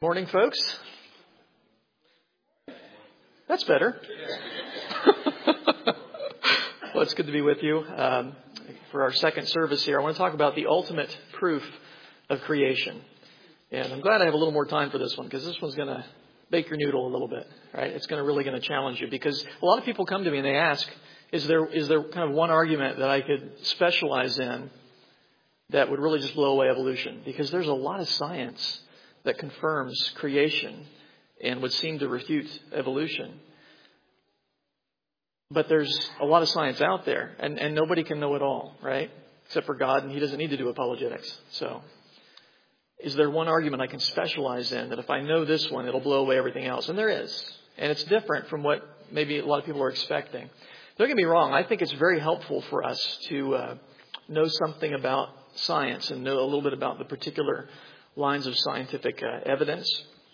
Morning, folks. That's better. Well, it's good to be with you for our second service here. I want to talk about the ultimate proof of creation. And I'm glad I have a little more time for this one because this one's going to bake your noodle a little bit, right? It's really going to challenge you because a lot of people come to me and they ask, is there kind of one argument that I could specialize in that would really just blow away evolution? Because there's a lot of science that confirms creation and would seem to refute evolution. But there's a lot of science out there, and nobody can know it all, right? Except for God, and He doesn't need to do apologetics. So, is there one argument I can specialize in that if I know this one, it'll blow away everything else? And there is. And it's different from what maybe a lot of people are expecting. Don't get me wrong. I think it's very helpful for us to know something about science and know a little bit about the particular lines of scientific evidence.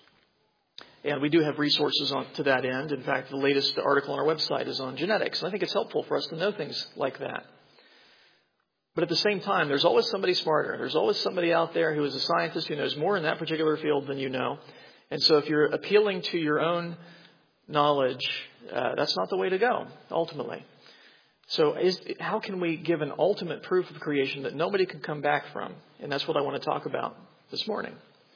And we do have resources to that end. In fact, the latest article on our website is on genetics. And I think it's helpful for us to know things like that. But at the same time, there's always somebody smarter. There's always somebody out there who is a scientist who knows more in that particular field than you know. And so if you're appealing to your own knowledge, that's not the way to go, ultimately. So how can we give an ultimate proof of creation that nobody can come back from? And that's what I want to talk about this morning.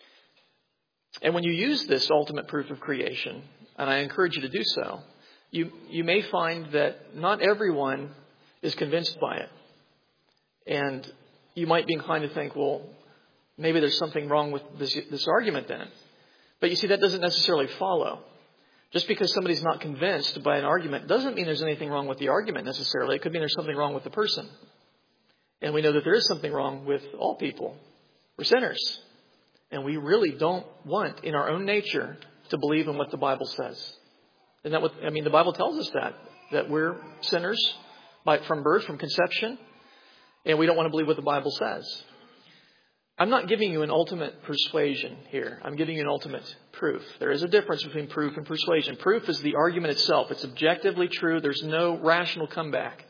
And when you use this ultimate proof of creation, and I encourage you to do so, you may find that not everyone is convinced by it. And you might be inclined to think, well, maybe there's something wrong with this argument then. But you see, that doesn't necessarily follow. Just because somebody's not convinced by an argument doesn't mean there's anything wrong with the argument necessarily. It could mean there's something wrong with the person. And we know that there is something wrong with all people. We're sinners. And we really don't want in our own nature to believe in what the Bible says. Isn't that what, the Bible tells us that we're sinners from birth, from conception, and we don't want to believe what the Bible says. I'm not giving you an ultimate persuasion here. I'm giving you an ultimate proof. There is a difference between proof and persuasion. Proof is the argument itself. It's objectively true. There's no rational comeback.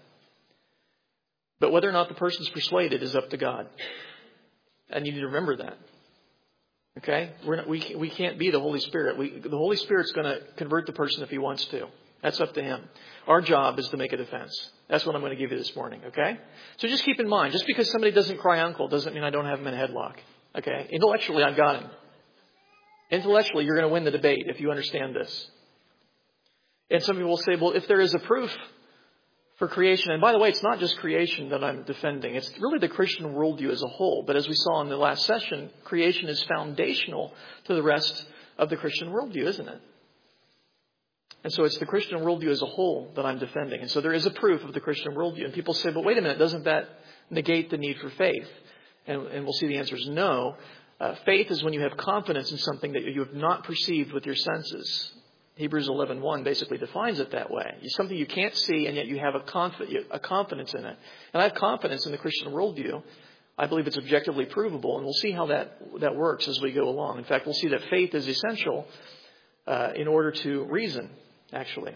But whether or not the person's persuaded is up to God. And you need to remember that. Okay? We can't be the Holy Spirit. The Holy Spirit's going to convert the person if He wants to. That's up to Him. Our job is to make a defense. That's what I'm going to give you this morning. Okay? So just keep in mind, just because somebody doesn't cry uncle doesn't mean I don't have him in a headlock. Okay? Intellectually, I've got him. Intellectually, you're going to win the debate if you understand this. And some people will say, well, if there is a proof for creation, and by the way, it's not just creation that I'm defending. It's really the Christian worldview as a whole. But as we saw in the last session, creation is foundational to the rest of the Christian worldview, isn't it? And so it's the Christian worldview as a whole that I'm defending. And so there is a proof of the Christian worldview. And people say, but wait a minute, doesn't that negate the need for faith? And we'll see the answer is no. Faith is when you have confidence in something that you have not perceived with your senses. Hebrews 11:1 basically defines it that way. It's something you can't see, and yet you have a confidence in it. And I have confidence in the Christian worldview. I believe it's objectively provable, and we'll see how that works as we go along. In fact, we'll see that faith is essential in order to reason, actually.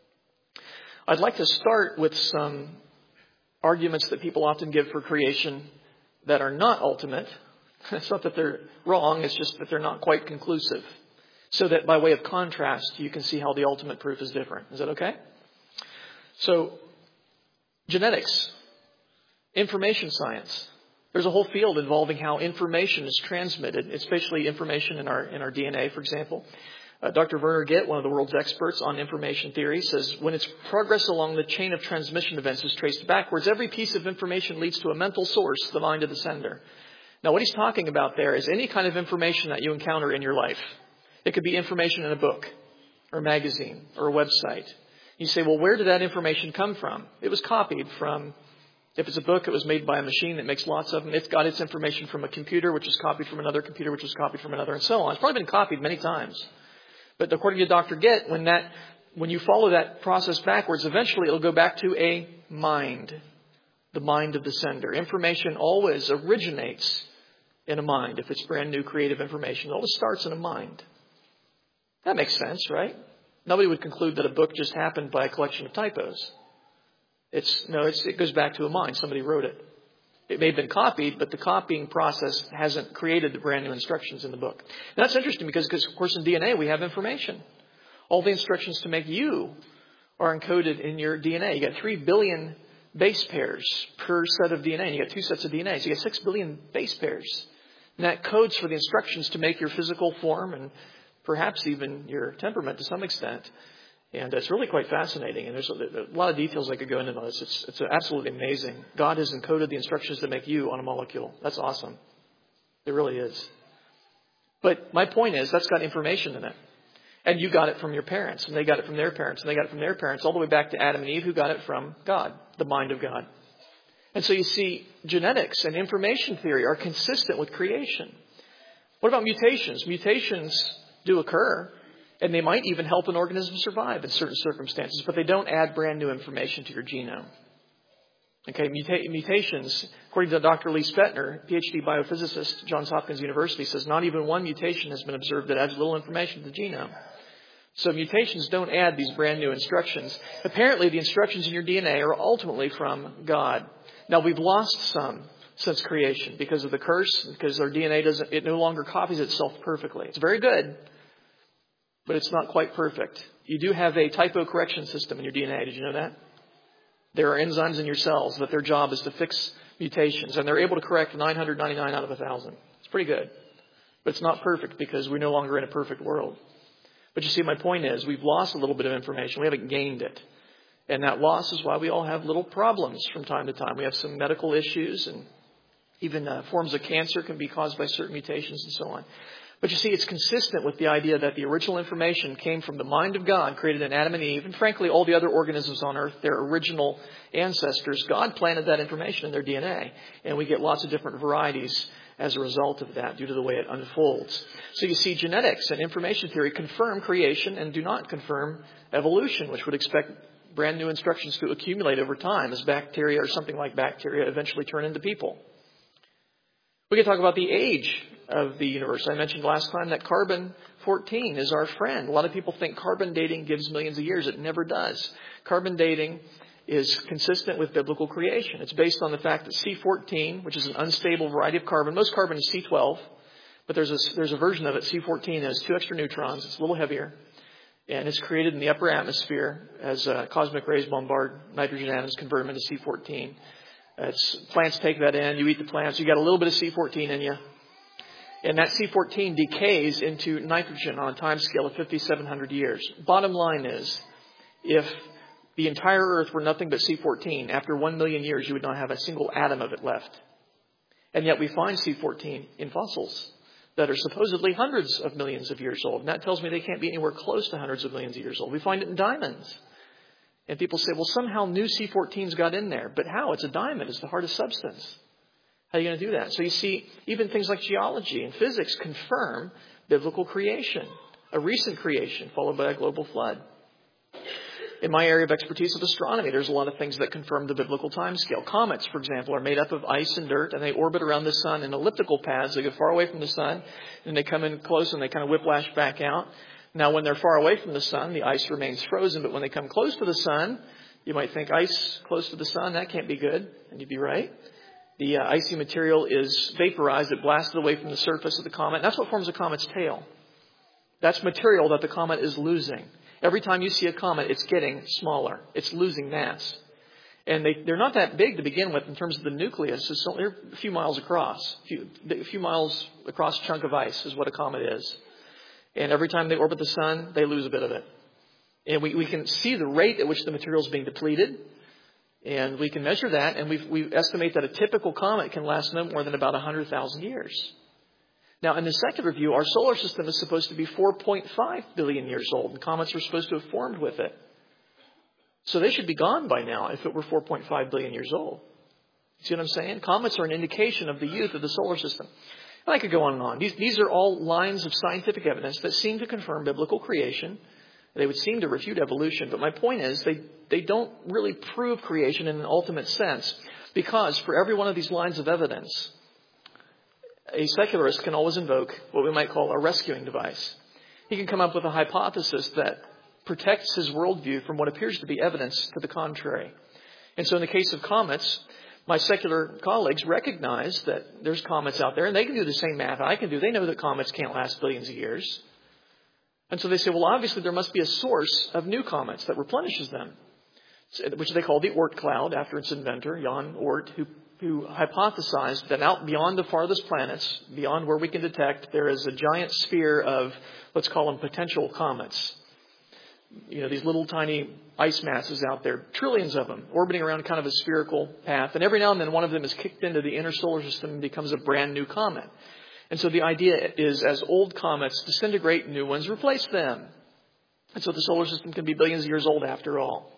I'd like to start with some arguments that people often give for creation that are not ultimate. It's not that they're wrong, it's just that they're not quite conclusive. So that by way of contrast, you can see how the ultimate proof is different. Is that okay? So, genetics, information science. There's a whole field involving how information is transmitted, especially information in our DNA, for example. Dr. Werner Gitt, one of the world's experts on information theory, says when its progress along the chain of transmission events is traced backwards, every piece of information leads to a mental source, the mind of the sender. Now, what he's talking about there is any kind of information that you encounter in your life. It could be information in a book or a magazine or a website. You say, well, where did that information come from? It was copied from, if it's a book, it was made by a machine that makes lots of them. It's got its information from a computer, which was copied from another computer, which was copied from another, and so on. It's probably been copied many times. But according to Dr. Gitt, when you follow that process backwards, eventually it'll go back to a mind, the mind of the sender. Information always originates in a mind. If it's brand new creative information, it always starts in a mind. That makes sense, right? Nobody would conclude that a book just happened by a collection of typos. It goes back to a mind. Somebody wrote it. It may have been copied, but the copying process hasn't created the brand new instructions in the book. And that's interesting because, of course, in DNA we have information. All the instructions to make you are encoded in your DNA. You got 3 billion base pairs per set of DNA. And you got 2 sets of DNA. So you got 6 billion base pairs. And that codes for the instructions to make your physical form and perhaps even your temperament to some extent. And it's really quite fascinating. And there's a lot of details I could go into on this. It's absolutely amazing. God has encoded the instructions to make you on a molecule. That's awesome. It really is. But my point is, that's got information in it. And you got it from your parents. And they got it from their parents. And they got it from their parents. All the way back to Adam and Eve, who got it from God, the mind of God. And so you see, genetics and information theory are consistent with creation. What about mutations? Mutations do occur. And they might even help an organism survive in certain circumstances, but they don't add brand new information to your genome. Okay, mutations, according to Dr. Lee Spetner, PhD biophysicist, Johns Hopkins University, says not even one mutation has been observed that adds little information to the genome. So mutations don't add these brand new instructions. Apparently, the instructions in your DNA are ultimately from God. Now, we've lost some since creation because of the curse, because our DNA it no longer copies itself perfectly. It's very good, but it's not quite perfect. You do have a typo correction system in your DNA. Did you know that? There are enzymes in your cells that their job is to fix mutations, and they're able to correct 999 out of 1,000. It's pretty good. But it's not perfect because we're no longer in a perfect world. But you see, my point is we've lost a little bit of information. We haven't gained it. And that loss is why we all have little problems from time to time. We have some medical issues, and even forms of cancer can be caused by certain mutations and so on. But you see, it's consistent with the idea that the original information came from the mind of God, created in Adam and Eve, and frankly, all the other organisms on earth, their original ancestors. God planted that information in their DNA, and we get lots of different varieties as a result of that due to the way it unfolds. So you see, genetics and information theory confirm creation and do not confirm evolution, which would expect brand new instructions to accumulate over time as bacteria or something like bacteria eventually turn into people. We can talk about the age of the universe. I mentioned last time that carbon-14 is our friend. A lot of people think carbon dating gives millions of years. It never does. Carbon dating is consistent with biblical creation. It's based on the fact that C14, which is an unstable variety of carbon, most carbon is C12, but there's a version of it, C14, that has 2 extra neutrons. It's a little heavier, and it's created in the upper atmosphere as cosmic rays bombard nitrogen atoms, convert them into C14. Plants take that in. You eat the plants. You got a little bit of C14 in you. And that C14 decays into nitrogen on a time scale of 5,700 years. Bottom line is, if the entire Earth were nothing but C14, after 1 million years, you would not have a single atom of it left. And yet we find C14 in fossils that are supposedly hundreds of millions of years old. And that tells me they can't be anywhere close to hundreds of millions of years old. We find it in diamonds. And people say, well, somehow new C14s got in there. But how? It's a diamond. It's the hardest substance. How are you going to do that? So you see, even things like geology and physics confirm biblical creation, a recent creation followed by a global flood. In my area of expertise of astronomy, there's a lot of things that confirm the biblical timescale. Comets, for example, are made up of ice and dirt, and they orbit around the sun in elliptical paths. They go far away from the sun, and they come in close, and they kind of whiplash back out. Now, when they're far away from the sun, the ice remains frozen. But when they come close to the sun, you might think ice close to the sun, that can't be good. And you'd be right. The icy material is vaporized. It blasted away from the surface of the comet. And that's what forms a comet's tail. That's material that the comet is losing. Every time you see a comet, it's getting smaller. It's losing mass. And they're not that big to begin with in terms of the nucleus. They're a few miles across. A few miles across a chunk of ice is what a comet is. And every time they orbit the sun, they lose a bit of it. And we can see the rate at which the material is being depleted. And we can measure that. And we estimate that a typical comet can last no more than about 100,000 years. Now, in the secular view, our solar system is supposed to be 4.5 billion years old. And comets are supposed to have formed with it. So they should be gone by now if it were 4.5 billion years old. See what I'm saying? Comets are an indication of the youth of the solar system. And I could go on and on. These are all lines of scientific evidence that seem to confirm biblical creation. They would seem to refute evolution. But my point is they don't really prove creation in an ultimate sense. Because for every one of these lines of evidence, a secularist can always invoke what we might call a rescuing device. He can come up with a hypothesis that protects his worldview from what appears to be evidence to the contrary. And so in the case of comets, my secular colleagues recognize that there's comets out there, and they can do the same math I can do. They know that comets can't last billions of years. And so they say, well, obviously there must be a source of new comets that replenishes them, which they call the Oort cloud, after its inventor, Jan Oort, who hypothesized that out beyond the farthest planets, beyond where we can detect, there is a giant sphere of, let's call them potential comets. You know, these little tiny ice masses out there, trillions of them, orbiting around kind of a spherical path. And every now and then one of them is kicked into the inner solar system and becomes a brand new comet. And so the idea is, as old comets disintegrate, new ones replace them. And so the solar system can be billions of years old after all.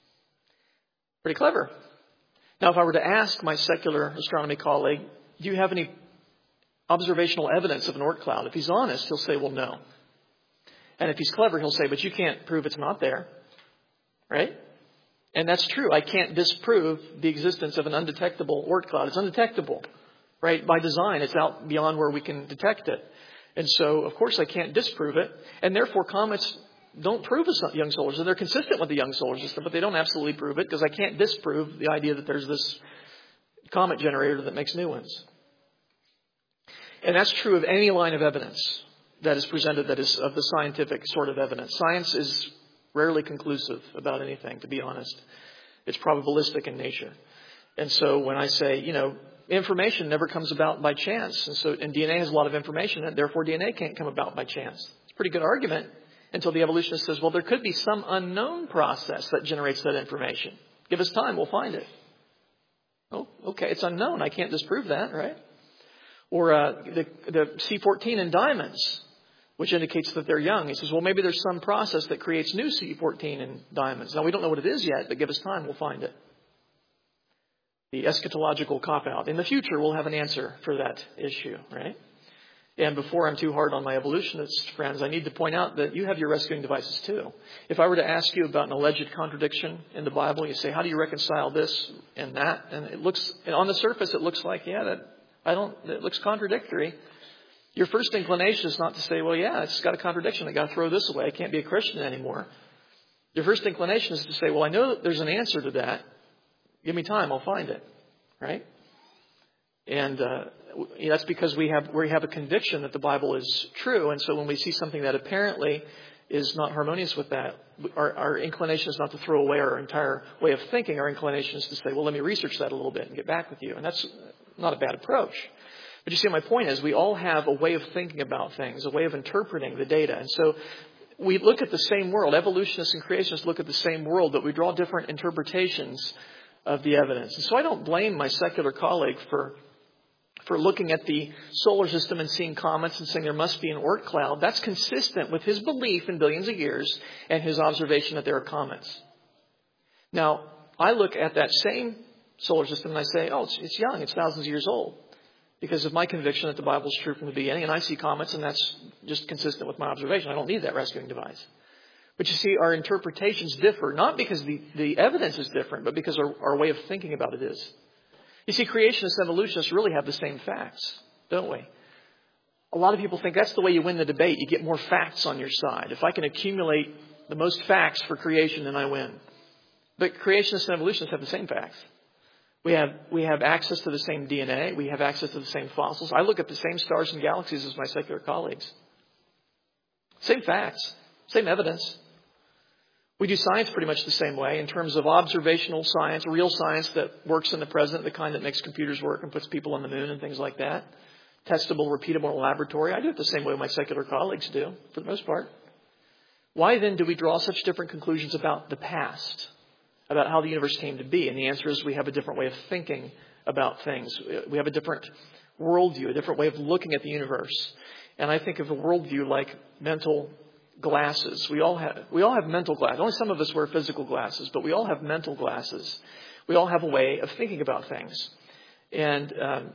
Pretty clever. Now, if I were to ask my secular astronomy colleague, do you have any observational evidence of an Oort cloud? If he's honest, he'll say, well, no. And if he's clever, he'll say, but you can't prove it's not there. Right? And that's true. I can't disprove the existence of an undetectable Oort cloud. It's undetectable. Right? By design, it's out beyond where we can detect it. And so, of course, I can't disprove it. And therefore, comets don't prove a young solar system. They're consistent with the young solar system, but they don't absolutely prove it because I can't disprove the idea that there's this comet generator that makes new ones. And that's true of any line of evidence that is presented that is of the scientific sort of evidence. Science is rarely conclusive about anything, to be honest. It's probabilistic in nature. And so when I say, you know, information never comes about by chance. And DNA has a lot of information, and therefore DNA can't come about by chance. It's a pretty good argument until the evolutionist says, well, there could be some unknown process that generates that information. Give us time, we'll find it. Oh, okay, it's unknown. I can't disprove that, right? Or the C14 in diamonds, which indicates that they're young. He says, well, maybe there's some process that creates new C14 in diamonds. Now, we don't know what it is yet, but give us time, we'll find it. The eschatological cop-out. In the future, we'll have an answer for that issue, right? And before I'm too hard on my evolutionist friends, I need to point out that you have your rescuing devices too. If I were to ask you about an alleged contradiction in the Bible, you say, how do you reconcile this and that? And it looks, and on the surface, it looks like, it looks contradictory. Your first inclination is not to say, well, yeah, it's got a contradiction. I got to throw this away. I can't be a Christian anymore. Your first inclination is to say, well, I know that there's an answer to that. Give me time, I'll find it, right? And that's because we have a conviction that the Bible is true. And so when we see something that apparently is not harmonious with that, our inclination is not to throw away our entire way of thinking. Our inclination is to say, well, let me research that a little bit and get back with you. And that's not a bad approach. But you see, my point is we all have a way of thinking about things, a way of interpreting the data. And so we look at the same world. Evolutionists and creationists look at the same world, but we draw different interpretations of the evidence. And so I don't blame my secular colleague for looking at the solar system and seeing comets and saying there must be an Oort cloud. That's consistent with his belief in billions of years and his observation that there are comets. Now, I look at that same solar system and I say, oh, it's young, it's thousands of years old. Because of my conviction that the Bible is true from the beginning, and I see comets, and that's just consistent with my observation. I don't need that rescuing device. But you see, our interpretations differ, not because the evidence is different, but because our way of thinking about it is. You see, creationists and evolutionists really have the same facts, don't we? A lot of people think that's the way you win the debate. You get more facts on your side. If I can accumulate the most facts for creation, then I win. But creationists and evolutionists have the same facts. We have access to the same DNA. We have access to the same fossils. I look at the same stars and galaxies as my secular colleagues. Same facts, same evidence. We do science pretty much the same way in terms of observational science, real science that works in the present, the kind that makes computers work and puts people on the moon and things like that. Testable, repeatable in a laboratory. I do it the same way my secular colleagues do, for the most part. Why then do we draw such different conclusions about the past, about how the universe came to be? And the answer is we have a different way of thinking about things. We have a different worldview, a different way of looking at the universe. And I think of a worldview like mental glasses. We all have mental glasses. Only some of us wear physical glasses, but we all have mental glasses. We all have a way of thinking about things. And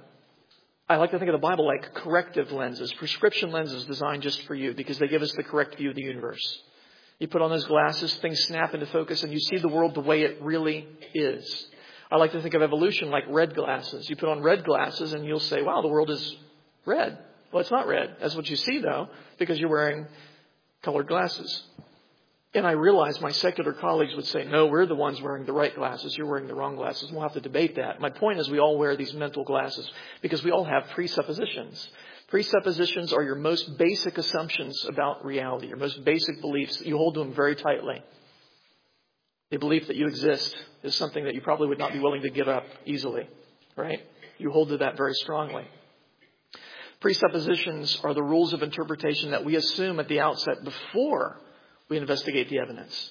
I like to think of the Bible like corrective lenses, prescription lenses designed just for you because they give us the correct view of the universe. You put on those glasses, things snap into focus, and you see the world the way it really is. I like to think of evolution like red glasses. You put on red glasses and you'll say, wow, the world is red. Well, it's not red. That's what you see, though, because you're wearing colored glasses. And I realize my secular colleagues would say, no, we're the ones wearing the right glasses. You're wearing the wrong glasses. We'll have to debate that. My point is we all wear these mental glasses because we all have presuppositions. Presuppositions are your most basic assumptions about reality, your most basic beliefs. You hold to them very tightly. The belief that you exist is something that you probably would not be willing to give up easily, right? You hold to that very strongly. Presuppositions are the rules of interpretation that we assume at the outset before we investigate the evidence.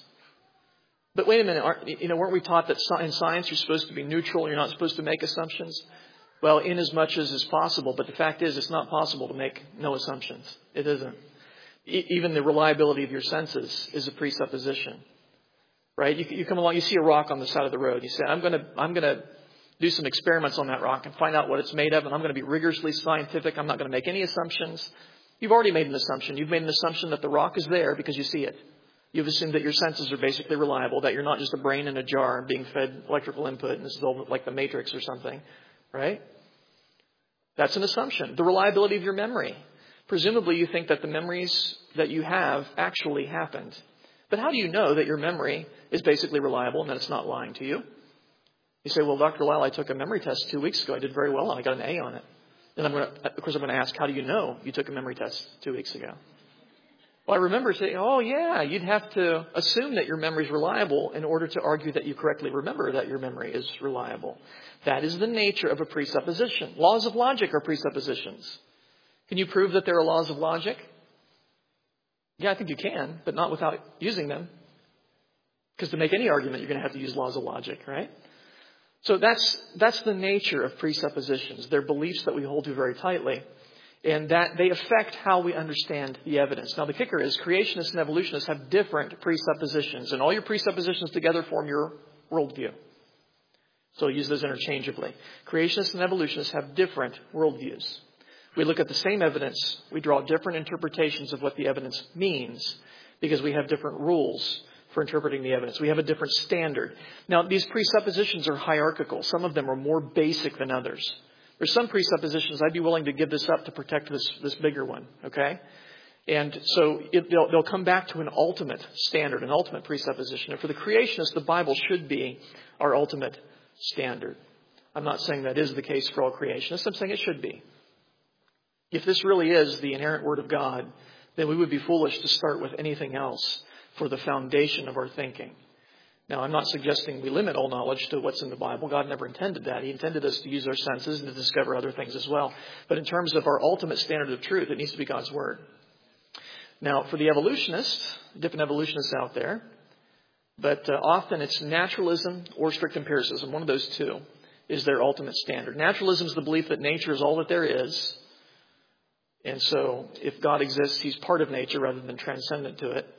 But wait a minute, weren't we taught that in science you're supposed to be neutral, you're not supposed to make assumptions? Well, in as much as is possible, but the fact is it's not possible to make no assumptions. It isn't. Even the reliability of your senses is a presupposition, right? You come along, you see a rock on the side of the road, you say, I'm going to do some experiments on that rock and find out what it's made of, and I'm going to be rigorously scientific. I'm not going to make any assumptions. You've already made an assumption. You've made an assumption that the rock is there because you see it. You've assumed that your senses are basically reliable, that you're not just a brain in a jar being fed electrical input, and this is all like the Matrix or something, right? That's an assumption. The reliability of your memory. Presumably you think that the memories that you have actually happened. But how do you know that your memory is basically reliable and that it's not lying to you? You say, well, Dr. Lyle, I took a memory test 2 weeks ago. I did very well and I got an A on it. And I'm going to ask, how do you know you took a memory test 2 weeks ago? Well, I remember saying, oh, yeah, you'd have to assume that your memory is reliable in order to argue that you correctly remember that your memory is reliable. That is the nature of a presupposition. Laws of logic are presuppositions. Can you prove that there are laws of logic? Yeah, I think you can, but not without using them. Because to make any argument, you're going to have to use laws of logic, right? So that's the nature of presuppositions. They're beliefs that we hold to very tightly, and that they affect how we understand the evidence. Now, the kicker is creationists and evolutionists have different presuppositions, and all your presuppositions together form your worldview. So use those interchangeably. Creationists and evolutionists have different worldviews. We look at the same evidence. We draw different interpretations of what the evidence means because we have different rules for interpreting the evidence. We have a different standard. Now, these presuppositions are hierarchical. Some of them are more basic than others. There's some presuppositions I'd be willing to give this up to protect this bigger one, okay? And so they'll come back to an ultimate standard, an ultimate presupposition. And for the creationists, the Bible should be our ultimate standard. I'm not saying that is the case for all creationists. I'm saying it should be. If this really is the inerrant Word of God, then we would be foolish to start with anything else for the foundation of our thinking. Now, I'm not suggesting we limit all knowledge to what's in the Bible. God never intended that. He intended us to use our senses and to discover other things as well. But in terms of our ultimate standard of truth, it needs to be God's Word. Now, for the evolutionists, different evolutionists out there, but often it's naturalism or strict empiricism. One of those two is their ultimate standard. Naturalism is the belief that nature is all that there is. And so if God exists, He's part of nature rather than transcendent to it.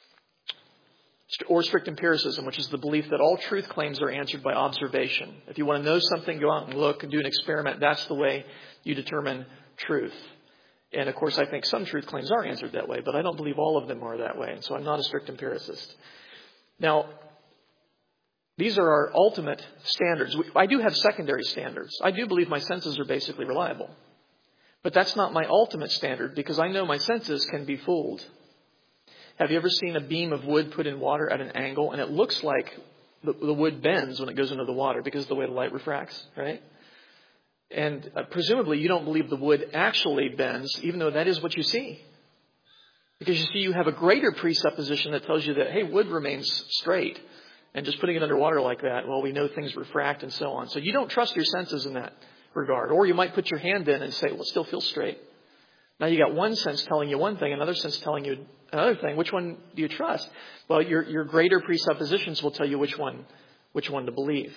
Or strict empiricism, which is the belief that all truth claims are answered by observation. If you want to know something, go out and look and do an experiment. That's the way you determine truth. And of course, I think some truth claims are answered that way, but I don't believe all of them are that way. And so I'm not a strict empiricist. Now, these are our ultimate standards. I do have secondary standards. I do believe my senses are basically reliable. But that's not my ultimate standard because I know my senses can be fooled. Have you ever seen a beam of wood put in water at an angle and it looks like the wood bends when it goes into the water because of the way the light refracts, right? And presumably you don't believe the wood actually bends, even though that is what you see. Because you see, you have a greater presupposition that tells you that, hey, wood remains straight. And just putting it under water like that, well, we know things refract and so on. So you don't trust your senses in that regard. Or you might put your hand in and say, well, it still feels straight. Now you got one sense telling you one thing, another sense telling you another thing. Which one do you trust? Well, your greater presuppositions will tell you which one to believe.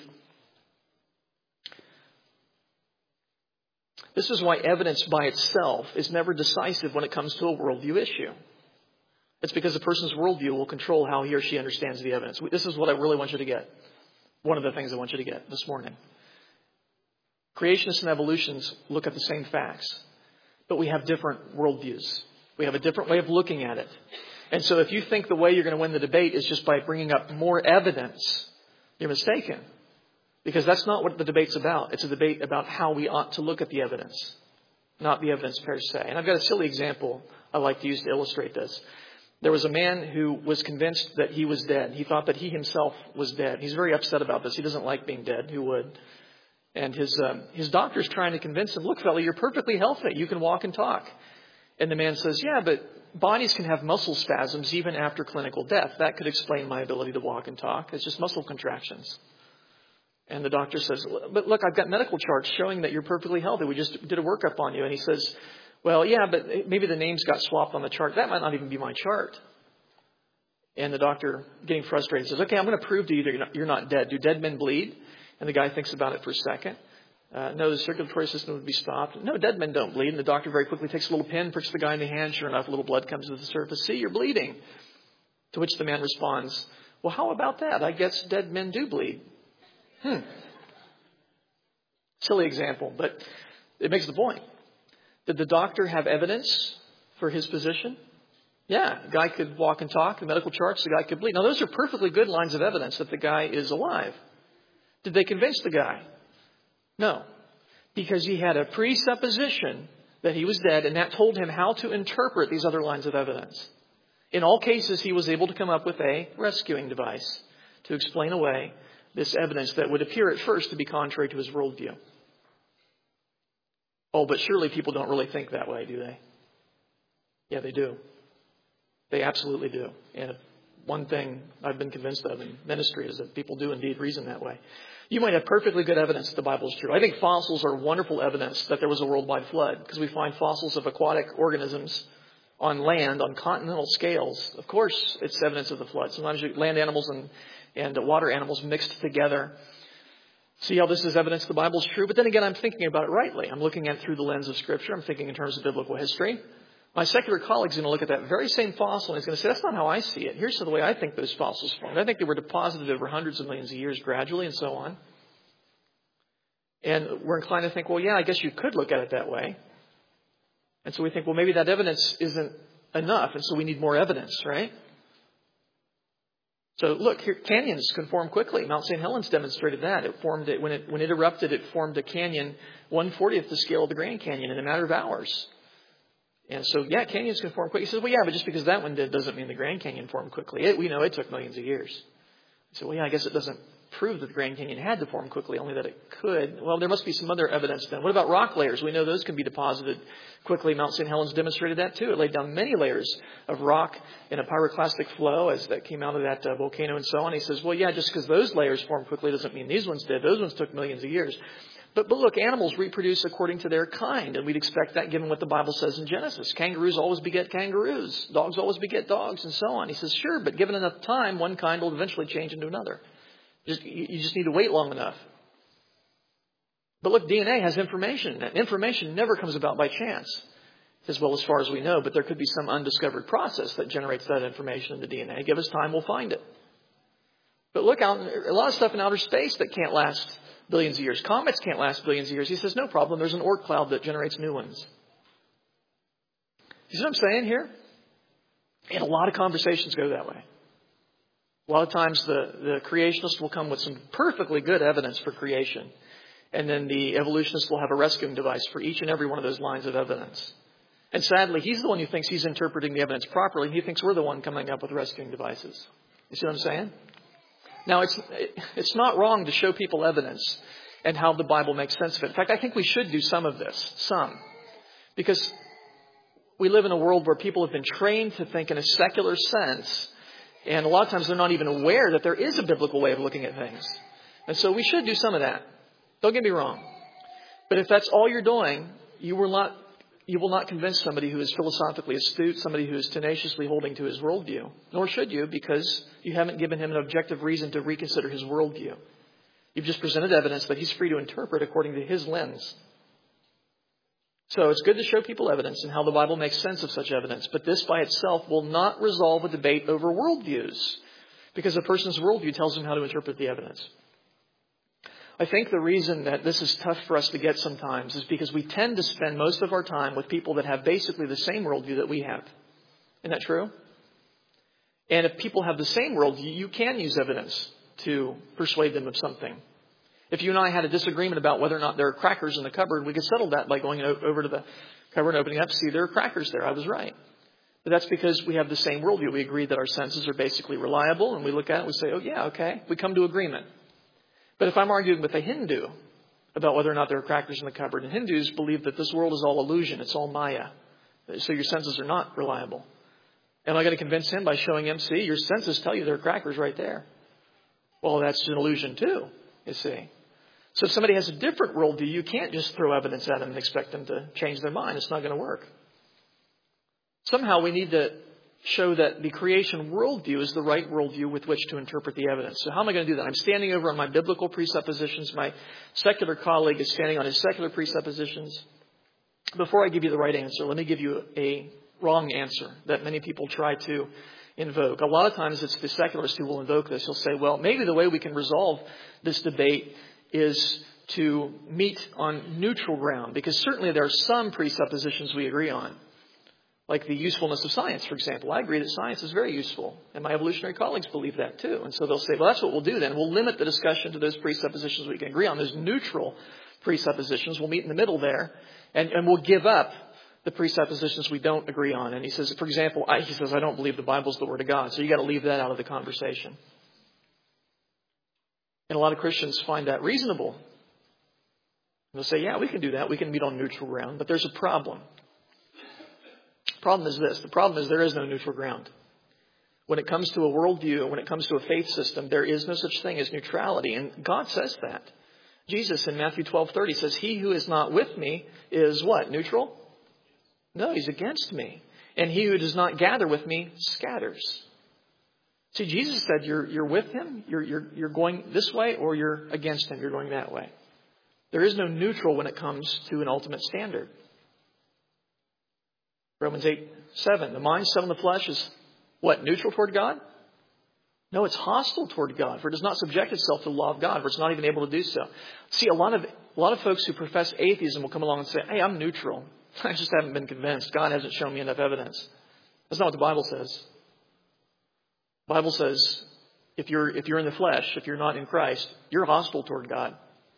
This is why evidence by itself is never decisive when it comes to a worldview issue. It's because a person's worldview will control how he or she understands the evidence. This is what I really want you to get. One of the things I want you to get this morning. Creationists and evolutionists look at the same facts, but we have different worldviews. We have a different way of looking at it. And so if you think the way you're going to win the debate is just by bringing up more evidence, you're mistaken. Because that's not what the debate's about. It's a debate about how we ought to look at the evidence, not the evidence per se. And I've got a silly example I like to use to illustrate this. There was a man who was convinced that he was dead. He thought that he himself was dead. He's very upset about this. He doesn't like being dead. Who would? And his doctor's trying to convince him, look, fella, you're perfectly healthy. You can walk and talk. And the man says, yeah, but bodies can have muscle spasms even after clinical death. That could explain my ability to walk and talk. It's just muscle contractions. And the doctor says, but look, I've got medical charts showing that you're perfectly healthy. We just did a workup on you. And he says, well, yeah, but maybe the names got swapped on the chart. That might not even be my chart. And the doctor, getting frustrated, says, okay, I'm going to prove to you that you're not dead. Do dead men bleed? And the guy thinks about it for a second. No, the circulatory system would be stopped. No, dead men don't bleed. And the doctor very quickly takes a little pin, pricks the guy in the hand. Sure enough, a little blood comes to the surface. See, you're bleeding. To which the man responds, well, how about that? I guess dead men do bleed. Silly example, but it makes the point. Did the doctor have evidence for his position? Yeah, the guy could walk and talk. The medical charts, the guy could bleed. Now, those are perfectly good lines of evidence that the guy is alive. Did they convince the guy? No, because he had a presupposition that he was dead, and that told him how to interpret these other lines of evidence. In all cases, he was able to come up with a rescuing device to explain away this evidence that would appear at first to be contrary to his worldview. Oh, but surely people don't really think that way, do they? Yeah, they do. They absolutely do. And one thing I've been convinced of in ministry is that people do indeed reason that way. You might have perfectly good evidence that the Bible is true. I think fossils are wonderful evidence that there was a worldwide flood, because we find fossils of aquatic organisms on land, on continental scales. Of course, it's evidence of the flood. Sometimes land animals and water animals mixed together. See how this is evidence the Bible is true? But then again, I'm thinking about it rightly. I'm looking at it through the lens of Scripture. I'm thinking in terms of biblical history. My secular colleague's going to look at that very same fossil and he's going to say, that's not how I see it. Here's the way I think those fossils formed. I think they were deposited over hundreds of millions of years gradually and so on. And we're inclined to think, well, yeah, I guess you could look at it that way. And so we think, well, maybe that evidence isn't enough. And so we need more evidence, right? So look, here, canyons can form quickly. Mount St. Helens demonstrated that. It formed when it erupted, it formed a canyon 1/40th the scale of the Grand Canyon in a matter of hours. And so, yeah, canyons can form quickly. He says, well, yeah, but just because that one did doesn't mean the Grand Canyon formed quickly. We know it took millions of years. So, well, yeah, I guess it doesn't prove that the Grand Canyon had to form quickly, only that it could. Well, there must be some other evidence then. What about rock layers? We know those can be deposited quickly. Mount St. Helens demonstrated that too. It laid down many layers of rock in a pyroclastic flow as that came out of that volcano and so on. He says, well, yeah, just because those layers formed quickly doesn't mean these ones did. Those ones took millions of years. But look, animals reproduce according to their kind, and we'd expect that given what the Bible says in Genesis. Kangaroos always beget kangaroos. Dogs always beget dogs, and so on. He says, sure, but given enough time, one kind will eventually change into another. You just need to wait long enough. But look, DNA has information. And information never comes about by chance, as well as far as we know. But there could be some undiscovered process that generates that information in the DNA. Give us time, we'll find it. But look, a lot of stuff in outer space that can't last billions of years. Comets can't last billions of years. He says, no problem. There's an Oort cloud that generates new ones. You see what I'm saying here? And a lot of conversations go that way. A lot of times the creationist will come with some perfectly good evidence for creation. And then the evolutionist will have a rescuing device for each and every one of those lines of evidence. And sadly, he's the one who thinks he's interpreting the evidence properly. He thinks we're the one coming up with rescuing devices. You see what I'm saying? Now, it's not wrong to show people evidence and how the Bible makes sense of it. In fact, I think we should do some of this. Some. Because we live in a world where people have been trained to think in a secular sense. And a lot of times they're not even aware that there is a biblical way of looking at things. And so we should do some of that. Don't get me wrong. But if that's all you're doing, you will not convince somebody who is philosophically astute, somebody who is tenaciously holding to his worldview. Nor should you, because you haven't given him an objective reason to reconsider his worldview. You've just presented evidence that he's free to interpret according to his lens. So it's good to show people evidence and how the Bible makes sense of such evidence. But this by itself will not resolve a debate over worldviews, because a person's worldview tells him how to interpret the evidence. I think the reason that this is tough for us to get sometimes is because we tend to spend most of our time with people that have basically the same worldview that we have. Isn't that true? And if people have the same worldview, you can use evidence to persuade them of something. If you and I had a disagreement about whether or not there are crackers in the cupboard, we could settle that by going over to the cupboard and opening up. See, there are crackers there. I was right. But that's because we have the same worldview. We agree that our senses are basically reliable, and we look at it and we say, oh yeah, okay. We come to agreement. But if I'm arguing with a Hindu about whether or not there are crackers in the cupboard, and Hindus believe that this world is all illusion, it's all Maya, so your senses are not reliable. Am I going to convince him by showing him, see, your senses tell you there are crackers right there? Well, that's an illusion too, you see. So if somebody has a different worldview, you can't just throw evidence at them and expect them to change their mind. It's not going to work. Somehow we need to show that the creation worldview is the right worldview with which to interpret the evidence. So how am I going to do that? I'm standing over on my biblical presuppositions. My secular colleague is standing on his secular presuppositions. Before I give you the right answer, let me give you a wrong answer that many people try to invoke. A lot of times it's the secularists who will invoke this. He'll say, well, maybe the way we can resolve this debate is to meet on neutral ground, because certainly there are some presuppositions we agree on. Like the usefulness of science, for example. I agree that science is very useful, and my evolutionary colleagues believe that too. And so they'll say, well, that's what we'll do then. We'll limit the discussion to those presuppositions we can agree on, those neutral presuppositions. We'll meet in the middle there, and we'll give up the presuppositions we don't agree on. And he says, for example, I don't believe the Bible's the Word of God, so you got to leave that out of the conversation. And a lot of Christians find that reasonable. They'll say, yeah, we can do that. We can meet on neutral ground, but there's a problem. The problem is this. The problem is there is no neutral ground. When it comes to a worldview, when it comes to a faith system, there is no such thing as neutrality. And God says that. Jesus in Matthew 12:30 says, he who is not with me is what? Neutral? No, he's against me. And he who does not gather with me scatters. See, Jesus said you're with him, you're going this way, or you're against him, you're going that way. There is no neutral when it comes to an ultimate standard. Romans 8:7. The mind set on the flesh is what? Neutral toward God? No, it's hostile toward God, for it does not subject itself to the law of God, for it's not even able to do so. See, a lot of folks who profess atheism will come along and say, hey, I'm neutral. I just haven't been convinced. God hasn't shown me enough evidence. That's not what the Bible says. The Bible says if you're in the flesh, if you're not in Christ, you're hostile toward God.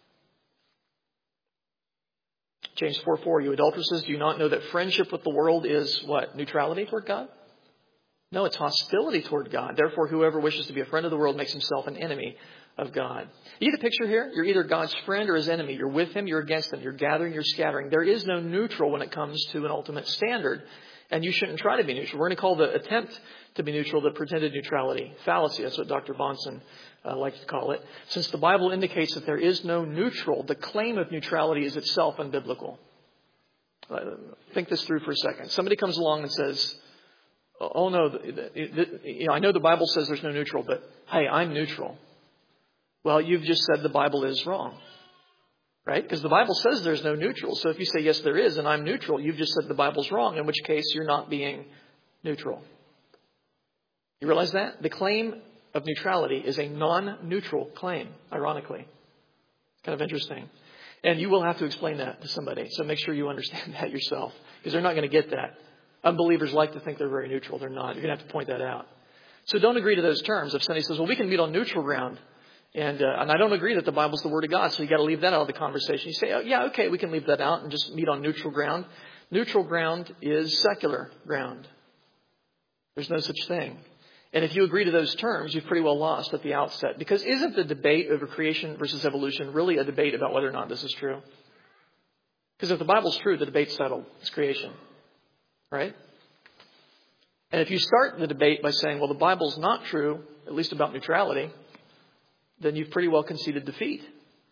James 4:4, you adulteresses, do you not know that friendship with the world is what? Neutrality toward God? No, it's hostility toward God. Therefore, whoever wishes to be a friend of the world makes himself an enemy of God. You get the picture here? You're either God's friend or his enemy. You're with him, you're against him. You're gathering, you're scattering. There is no neutral when it comes to an ultimate standard. And you shouldn't try to be neutral. We're going to call the attempt to be neutral the pretended neutrality fallacy. That's what Dr. Bahnsen likes to call it. Since the Bible indicates that there is no neutral, the claim of neutrality is itself unbiblical. Think this through for a second. Somebody comes along and says, oh no, I know the Bible says there's no neutral, but hey, I'm neutral. Well, you've just said the Bible is wrong. Right? Because the Bible says there's no neutral. So if you say, yes, there is, and I'm neutral, you've just said the Bible's wrong, in which case you're not being neutral. You realize that? The claim of neutrality is a non-neutral claim, ironically. It's kind of interesting. And you will have to explain that to somebody. So make sure you understand that yourself, because they're not going to get that. Unbelievers like to think they're very neutral. They're not. You're going to have to point that out. So don't agree to those terms. If somebody says, well, we can meet on neutral ground, and I don't agree that the Bible's the Word of God, so you got to leave that out of the conversation. You say, oh, yeah, okay, we can leave that out and just meet on neutral ground. Neutral ground is secular ground. There's no such thing. And if you agree to those terms, you've pretty well lost at the outset. Because isn't the debate over creation versus evolution really a debate about whether or not this is true? Because if the Bible's true, the debate's settled. It's creation. Right? And if you start the debate by saying, well, the Bible's not true, at least about neutrality, then you've pretty well conceded defeat.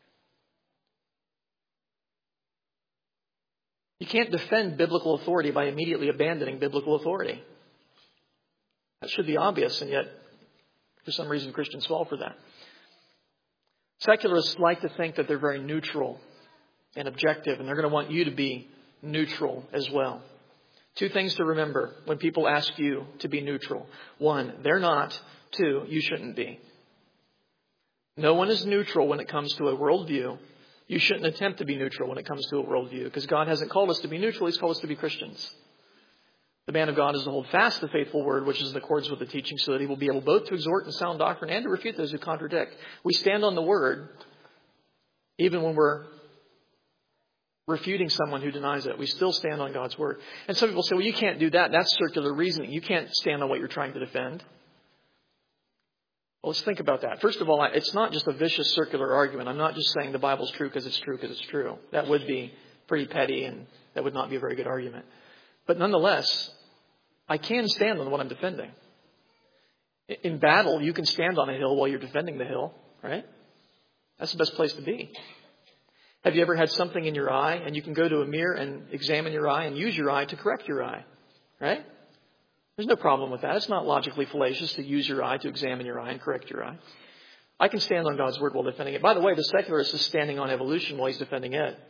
You can't defend biblical authority by immediately abandoning biblical authority. That should be obvious, and yet, for some reason, Christians fall for that. Secularists like to think that they're very neutral and objective, and they're going to want you to be neutral as well. Two things to remember when people ask you to be neutral. One, they're not. Two, you shouldn't be. No one is neutral when it comes to a worldview. You shouldn't attempt to be neutral when it comes to a worldview, because God hasn't called us to be neutral. He's called us to be Christians. The man of God is to hold fast the faithful word, which is in accordance with the teaching, so that he will be able both to exhort in sound doctrine and to refute those who contradict. We stand on the word even when we're refuting someone who denies it. We still stand on God's word. And some people say, well, you can't do that. That's circular reasoning. You can't stand on what you're trying to defend. Well, let's think about that. First of all, it's not just a vicious circular argument. I'm not just saying the Bible's true because it's true because it's true. That would be pretty petty, and that would not be a very good argument. But nonetheless, I can stand on what I'm defending. In battle, you can stand on a hill while you're defending the hill, right? That's the best place to be. Have you ever had something in your eye and you can go to a mirror and examine your eye and use your eye to correct your eye, right? There's no problem with that. It's not logically fallacious to use your eye to examine your eye and correct your eye. I can stand on God's word while defending it. By the way, the secularist is standing on evolution while he's defending it.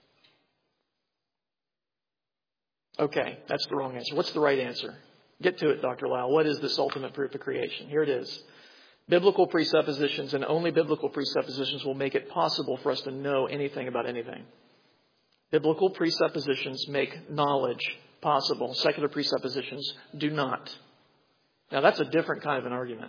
Okay, that's the wrong answer. What's the right answer? Get to it, Dr. Lyle. What is this ultimate proof of creation? Here it is. Biblical presuppositions, and only biblical presuppositions, will make it possible for us to know anything about anything. Biblical presuppositions make knowledge possible. Secular presuppositions do not. Now, that's a different kind of an argument.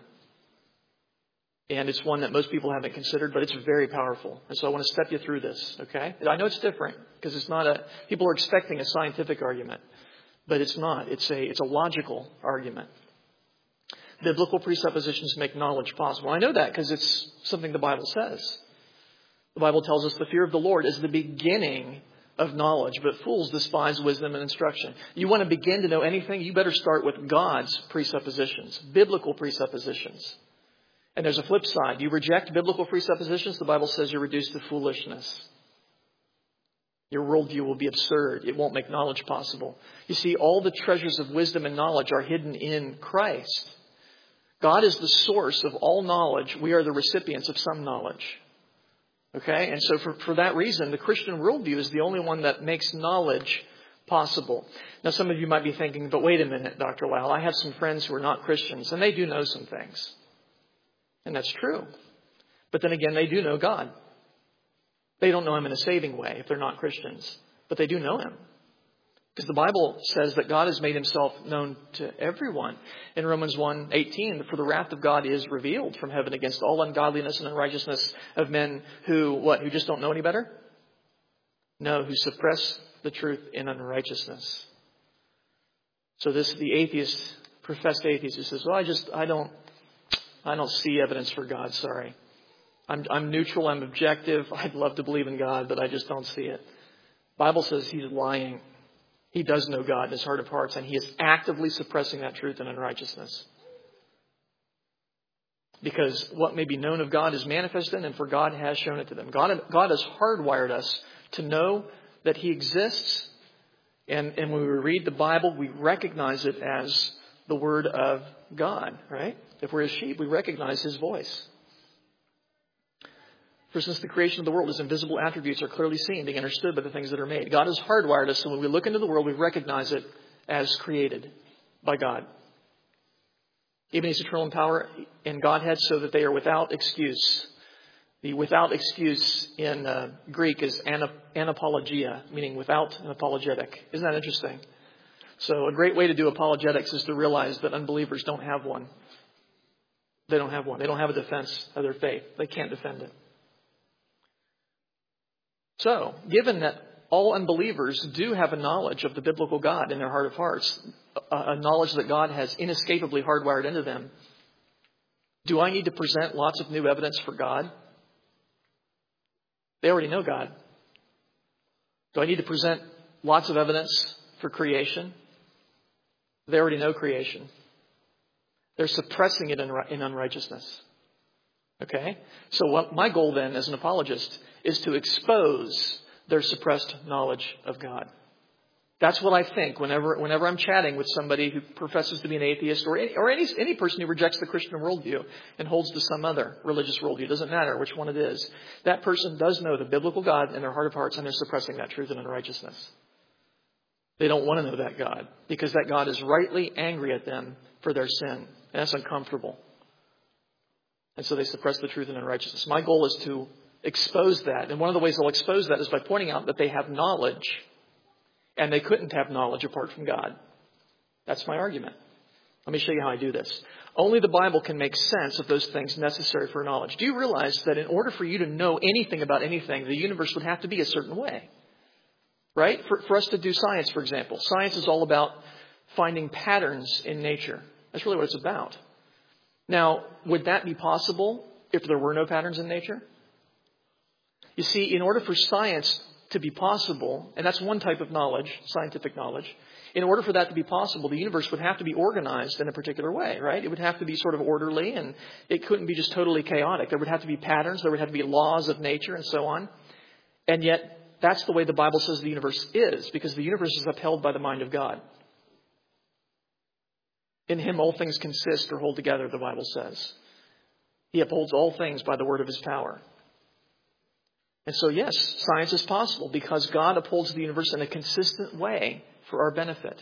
And it's one that most people haven't considered, but it's very powerful. And so I want to step you through this, okay? I know it's different because it's not people are expecting a scientific argument, but it's not. It's a logical argument. Biblical presuppositions make knowledge possible. I know that because it's something the Bible says. The Bible tells us the fear of the Lord is the beginning of knowledge, but fools despise wisdom and instruction. You want to begin to know anything, you better start with God's presuppositions, biblical presuppositions. And there's a flip side. You reject biblical presuppositions, the Bible says you're reduced to foolishness. Your worldview will be absurd. It won't make knowledge possible. You see, all the treasures of wisdom and knowledge are hidden in Christ. God is the source of all knowledge. We are the recipients of some knowledge. Okay? And so for that reason, the Christian worldview is the only one that makes knowledge possible. Now, some of you might be thinking, but wait a minute, Dr. Lyle, I have some friends who are not Christians, and they do know some things. And that's true. But then again, they do know God. They don't know Him in a saving way if they're not Christians, but they do know Him. Because the Bible says that God has made Himself known to everyone. In Romans 1:18, for the wrath of God is revealed from heaven against all ungodliness and unrighteousness of men who just don't know any better? No, who suppress the truth in unrighteousness. So the atheist, professed atheist, who says, well, I don't see evidence for God, sorry. I'm neutral, I'm objective, I'd love to believe in God, but I just don't see it. The Bible says he's lying. He does know God in his heart of hearts, and he is actively suppressing that truth in unrighteousness. Because what may be known of God is manifest in, and for God has shown it to them. God has hardwired us to know that He exists, and when we read the Bible, we recognize it as the Word of God, right? If we're His sheep, we recognize His voice. For since the creation of the world, His invisible attributes are clearly seen, being understood by the things that are made. God has hardwired us, so when we look into the world, we recognize it as created by God. Even He's eternal in power and Godhead, so that they are without excuse. The without excuse in Greek is anapologia, meaning without an apologetic. Isn't that interesting? So a great way to do apologetics is to realize that unbelievers don't have one. They don't have one. They don't have a defense of their faith. They can't defend it. So, given that all unbelievers do have a knowledge of the biblical God in their heart of hearts, a knowledge that God has inescapably hardwired into them, do I need to present lots of new evidence for God? They already know God. Do I need to present lots of evidence for creation? They already know creation. They're suppressing it in unrighteousness. Okay? So what my goal then as an apologist is to expose their suppressed knowledge of God. That's what I think whenever I'm chatting with somebody who professes to be an atheist or any person who rejects the Christian worldview and holds to some other religious worldview. It doesn't matter which one it is. That person does know the biblical God in their heart of hearts, and they're suppressing that truth in unrighteousness. They don't want to know that God because that God is rightly angry at them for their sin. And that's uncomfortable. And so they suppress the truth in unrighteousness. My goal is to expose that. And one of the ways I'll expose that is by pointing out that they have knowledge. And they couldn't have knowledge apart from God. That's my argument. Let me show you how I do this. Only the Bible can make sense of those things necessary for knowledge. Do you realize that in order for you to know anything about anything, the universe would have to be a certain way? right? For us to do science, for example. Science is all about finding patterns in nature. That's really what it's about. Now, would that be possible if there were no patterns in nature? You see, in order for science to be possible, and that's one type of knowledge, scientific knowledge, in order for that to be possible, the universe would have to be organized in a particular way, right? It would have to be sort of orderly, and it couldn't be just totally chaotic. There would have to be patterns, there would have to be laws of nature, and so on. And yet, that's the way the Bible says the universe is, because the universe is upheld by the mind of God. In Him all things consist or hold together, the Bible says. He upholds all things by the word of His power. And so, yes, science is possible because God upholds the universe in a consistent way for our benefit.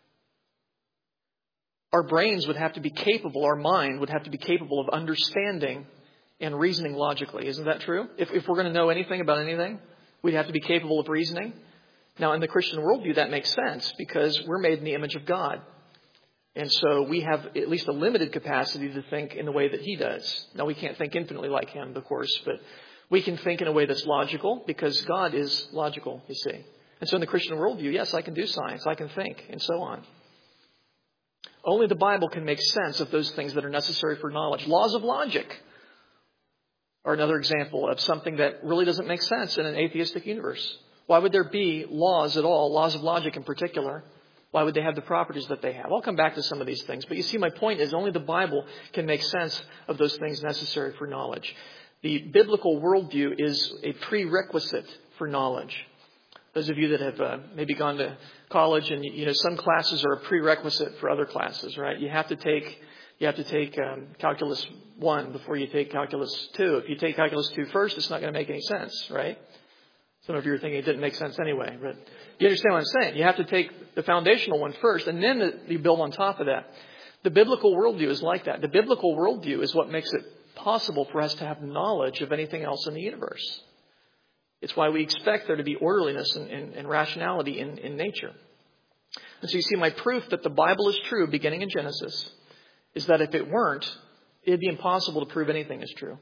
Our brains would have to be capable, our mind would have to be capable of understanding and reasoning logically. Isn't that true? If we're going to know anything about anything, we'd have to be capable of reasoning. Now, in the Christian worldview, that makes sense because we're made in the image of God. And so we have at least a limited capacity to think in the way that He does. Now, we can't think infinitely like Him, of course, but we can think in a way that's logical because God is logical, you see. And so in the Christian worldview, yes, I can do science, I can think, and so on. Only the Bible can make sense of those things that are necessary for knowledge. Laws of logic are another example of something that really doesn't make sense in an atheistic universe. Why would there be laws at all, laws of logic in particular? Why would they have the properties that they have? I'll come back to some of these things. But you see, my point is only the Bible can make sense of those things necessary for knowledge. The biblical worldview is a prerequisite for knowledge. Those of you that have maybe gone to college and, some classes are a prerequisite for other classes, right? You have to take Calculus 1 before you take Calculus 2. If you take Calculus 2 first, it's not going to make any sense, right? Some of you are thinking it didn't make sense anyway, but you understand what I'm saying. You have to take the foundational one first, and then you build on top of that. The biblical worldview is like that. The biblical worldview is what makes it possible for us to have knowledge of anything else in the universe. It's why we expect there to be orderliness and rationality in nature. And so you see, my proof that the Bible is true, beginning in Genesis, is that if it weren't, it'd be impossible to prove anything is true.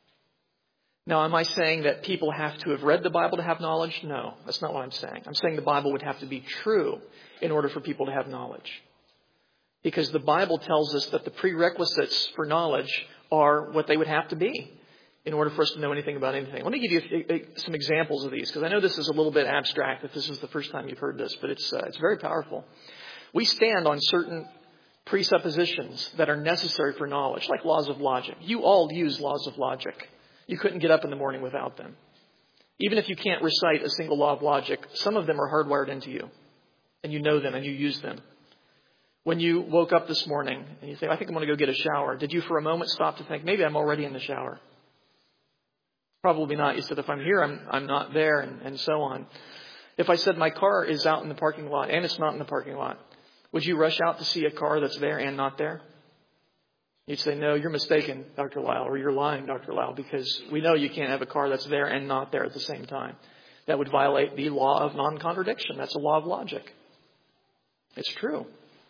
Now, am I saying that people have to have read the Bible to have knowledge? No, that's not what I'm saying. I'm saying the Bible would have to be true in order for people to have knowledge. Because the Bible tells us that the prerequisites for knowledge are what they would have to be in order for us to know anything about anything. Let me give you some examples of these, because I know this is a little bit abstract if this is the first time you've heard this, but it's very powerful. We stand on certain presuppositions that are necessary for knowledge, like laws of logic. You all use laws of logic. You couldn't get up in the morning without them. Even if you can't recite a single law of logic, some of them are hardwired into you, and you know them and you use them. When you woke up this morning and you think, I think I'm going to go get a shower, did you for a moment stop to think, maybe I'm already in the shower? Probably not. You said, if I'm here, I'm not there, and so on. If I said my car is out in the parking lot and it's not in the parking lot, would you rush out to see a car that's there and not there? You'd say, no, you're mistaken, Dr. Lyle, or you're lying, Dr. Lyle, because we know you can't have a car that's there and not there at the same time. That would violate the law of non-contradiction. That's a law of logic. It's true.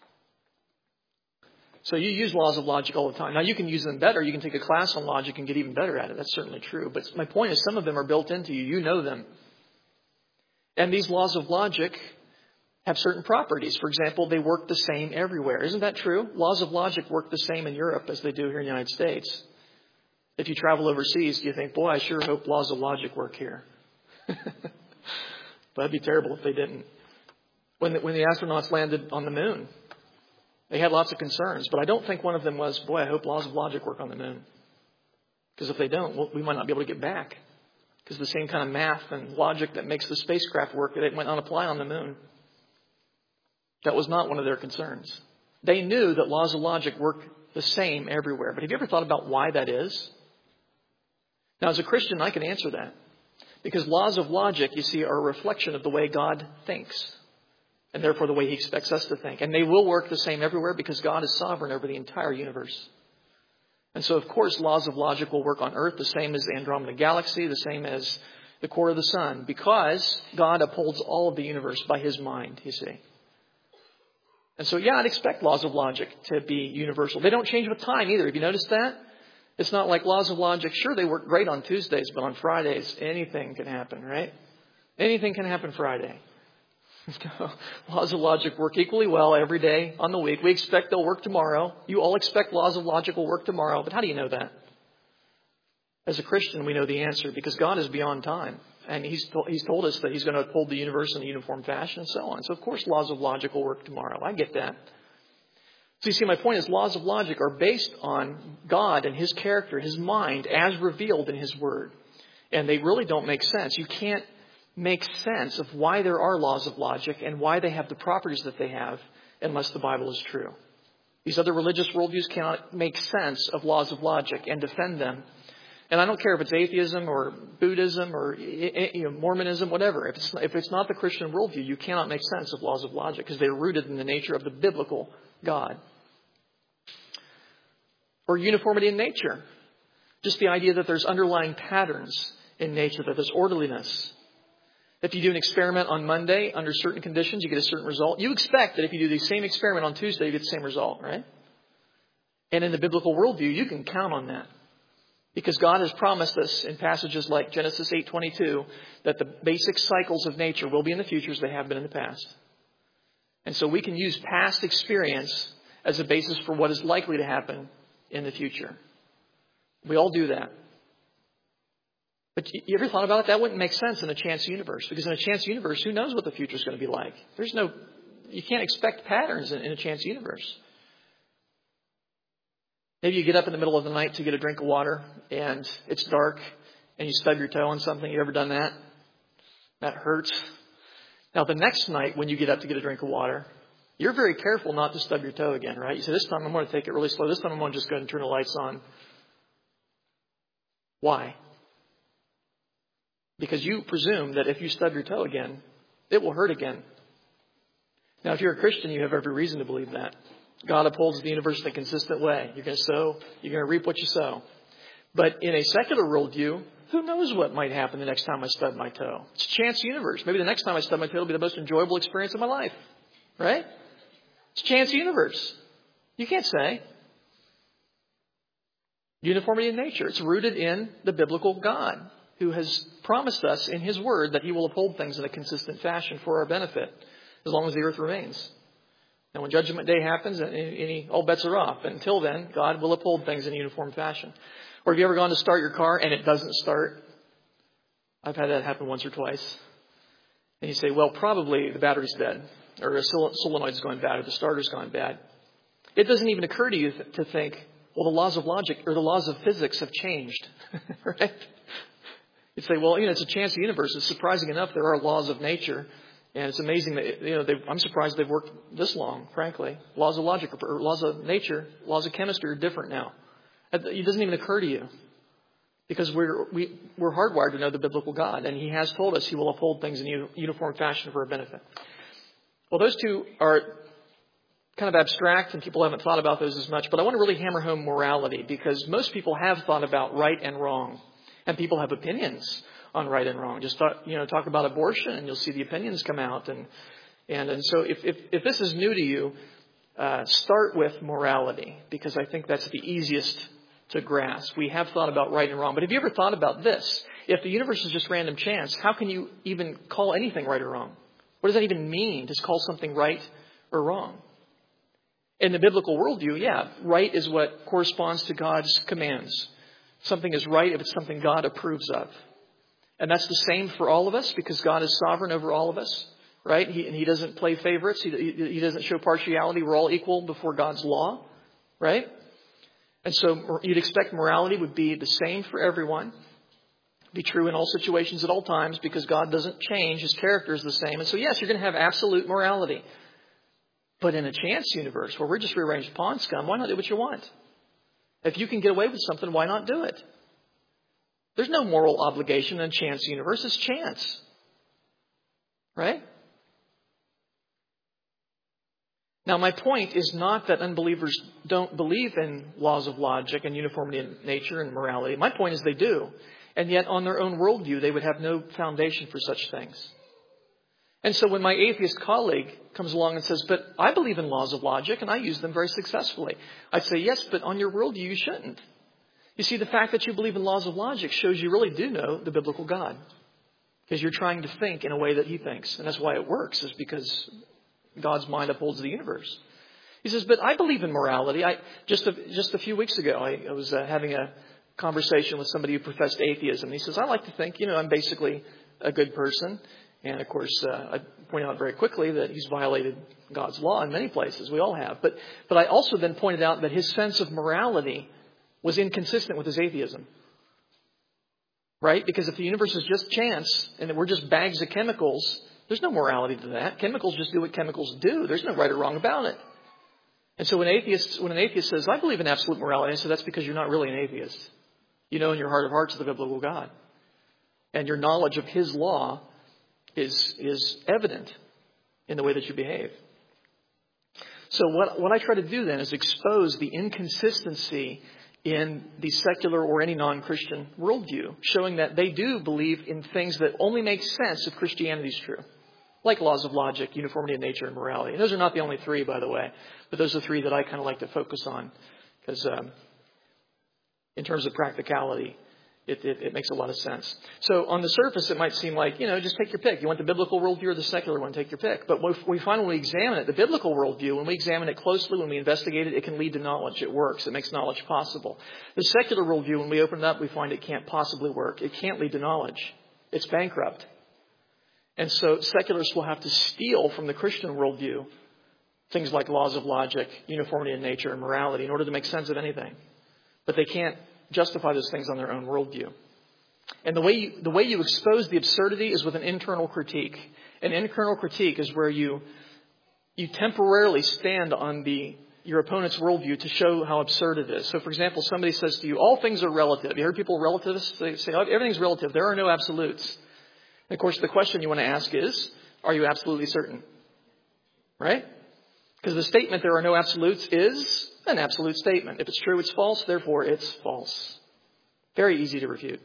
So you use laws of logic all the time. Now, you can use them better. You can take a class on logic and get even better at it. That's certainly true. But my point is some of them are built into you. You know them. And these laws of logic have certain properties. For example, they work the same everywhere. Isn't that true? Laws of logic work the same in Europe as they do here in the United States. If you travel overseas, you think, boy, I sure hope laws of logic work here. But that'd be terrible if they didn't. When the astronauts landed on the moon, they had lots of concerns, but I don't think one of them was, boy, I hope laws of logic work on the moon. Because if they don't, we might not be able to get back. Because the same kind of math and logic that makes the spacecraft work, it might not apply on the moon. That was not one of their concerns. They knew that laws of logic work the same everywhere. But have you ever thought about why that is? Now, as a Christian, I can answer that. Because laws of logic, you see, are a reflection of the way God thinks. And therefore the way He expects us to think. And they will work the same everywhere because God is sovereign over the entire universe. And so, of course, laws of logic will work on Earth the same as the Andromeda Galaxy, the same as the core of the sun. Because God upholds all of the universe by His mind, you see. And so, yeah, I'd expect laws of logic to be universal. They don't change with time either. Have you noticed that? It's not like laws of logic. Sure, they work great on Tuesdays, but on Fridays, anything can happen, right? Anything can happen Friday. Laws of logic work equally well every day on the week. We expect they'll work tomorrow. You all expect laws of logic will work tomorrow. But how do you know that? As a Christian, we know the answer because God is beyond time. And He's told us that He's going to uphold the universe in a uniform fashion and so on. So, of course, laws of logic will work tomorrow. I get that. So, you see, my point is laws of logic are based on God and His character, His mind, as revealed in His Word. And they really don't make sense. You can't make sense of why there are laws of logic and why they have the properties that they have unless the Bible is true. These other religious worldviews cannot make sense of laws of logic and defend them. And I don't care if it's atheism or Buddhism or Mormonism, whatever. If it's not the Christian worldview, you cannot make sense of laws of logic because they're rooted in the nature of the biblical God. Or uniformity in nature. Just the idea that there's underlying patterns in nature, that there's orderliness. If you do an experiment on Monday under certain conditions, you get a certain result. You expect that if you do the same experiment on Tuesday, you get the same result, right? And in the biblical worldview, you can count on that. Because God has promised us in passages like Genesis 8:22 that the basic cycles of nature will be in the future as they have been in the past. And so we can use past experience as a basis for what is likely to happen in the future. We all do that. But you ever thought about it? That wouldn't make sense in a chance universe. Because in a chance universe, who knows what the future is going to be like? You can't expect patterns in a chance universe. Maybe you get up in the middle of the night to get a drink of water and it's dark and you stub your toe on something. You ever done that? That hurts. Now, the next night when you get up to get a drink of water, you're very careful not to stub your toe again, right? You say, this time I'm going to take it really slow. This time I'm going to just go ahead and turn the lights on. Why? Because you presume that if you stub your toe again, it will hurt again. Now, if you're a Christian, you have every reason to believe that. God upholds the universe in a consistent way. You're going to sow, you're going to reap what you sow. But in a secular worldview, who knows what might happen the next time I stub my toe? It's a chance universe. Maybe the next time I stub my toe will be the most enjoyable experience of my life. Right? It's a chance universe. You can't say. Uniformity in nature. It's rooted in the biblical God who has promised us in His Word that He will uphold things in a consistent fashion for our benefit as long as the earth remains. And when Judgment Day happens, all bets are off. But until then, God will uphold things in a uniform fashion. Or have you ever gone to start your car and it doesn't start? I've had that happen once or twice. And you say, well, probably the battery's dead. Or a solenoid's going bad. Or the starter's gone bad. It doesn't even occur to you to think, well, the laws of logic or the laws of physics have changed. Right? You'd say, well, it's a chance universe. It's surprising enough there are laws of nature. And it's amazing that, I'm surprised they've worked this long, frankly. Laws of logic or laws of nature, laws of chemistry are different now. It doesn't even occur to you. Because we're hardwired to know the biblical God. And He has told us He will uphold things in uniform fashion for our benefit. Well, those two are kind of abstract and people haven't thought about those as much. But I want to really hammer home morality because most people have thought about right and wrong. And people have opinions on right and wrong. Just talk about abortion and you'll see the opinions come out. And so if this is new to you, start with morality because I think that's the easiest to grasp. We have thought about right and wrong. But have you ever thought about this? If the universe is just random chance, how can you even call anything right or wrong? What does that even mean to call something right or wrong? In the biblical worldview, right is what corresponds to God's commands. Something is right if it's something God approves of. And that's the same for all of us because God is sovereign over all of us, right? He doesn't play favorites. He doesn't show partiality. We're all equal before God's law, right? And so you'd expect morality would be the same for everyone, be true in all situations at all times because God doesn't change. His character is the same. And so, yes, you're going to have absolute morality. But in a chance universe where we're just rearranged pawn scum, why not do what you want? If you can get away with something, why not do it? There's no moral obligation in a chance universe. It's chance. Right? Now, my point is not that unbelievers don't believe in laws of logic and uniformity in nature and morality. My point is they do. And yet, on their own worldview, they would have no foundation for such things. And so when my atheist colleague comes along and says, but I believe in laws of logic and I use them very successfully, I say, yes, but on your worldview, you shouldn't. You see, the fact that you believe in laws of logic shows you really do know the biblical God. Because you're trying to think in a way that he thinks. And that's why it works, is because God's mind upholds the universe. He says, but I believe in morality. Just a few weeks ago, I was having a conversation with somebody who professed atheism. He says, I like to think, I'm basically a good person. And of course, I point out very quickly that he's violated God's law in many places. We all have. But I also then pointed out that his sense of morality was inconsistent with his atheism. Right? Because if the universe is just chance and that we're just bags of chemicals, there's no morality to that. Chemicals just do what chemicals do. There's no right or wrong about it. And so when an atheist says, I believe in absolute morality, I say, that's because you're not really an atheist. You know in your heart of hearts the biblical God. And your knowledge of his law is evident in the way that you behave. So what I try to do then is expose the inconsistency in the secular or any non-Christian worldview, showing that they do believe in things that only make sense if Christianity is true. Like laws of logic, uniformity of nature, and morality. And those are not the only three, by the way, but those are three that I kind of like to focus on because in terms of practicality, it makes a lot of sense. So on the surface, it might seem like, just take your pick. You want the biblical worldview or the secular one, take your pick. But we find when we examine it, the biblical worldview, when we examine it closely, when we investigate it, it can lead to knowledge. It works. It makes knowledge possible. The secular worldview, when we open it up, we find it can't possibly work. It can't lead to knowledge. It's bankrupt. And so secularists will have to steal from the Christian worldview things like laws of logic, uniformity in nature, and morality in order to make sense of anything. But they can't justify those things on their own worldview. And the way you expose the absurdity is with an internal critique. An internal critique is where you temporarily stand on your opponent's worldview to show how absurd it is. So, for example, somebody says to you, all things are relative. You heard people relativists? They say, everything's relative. There are no absolutes. And of course, the question you want to ask is, are you absolutely certain? Right? Because the statement, there are no absolutes, is an absolute statement. If it's true, it's false. Therefore, it's false. Very easy to refute.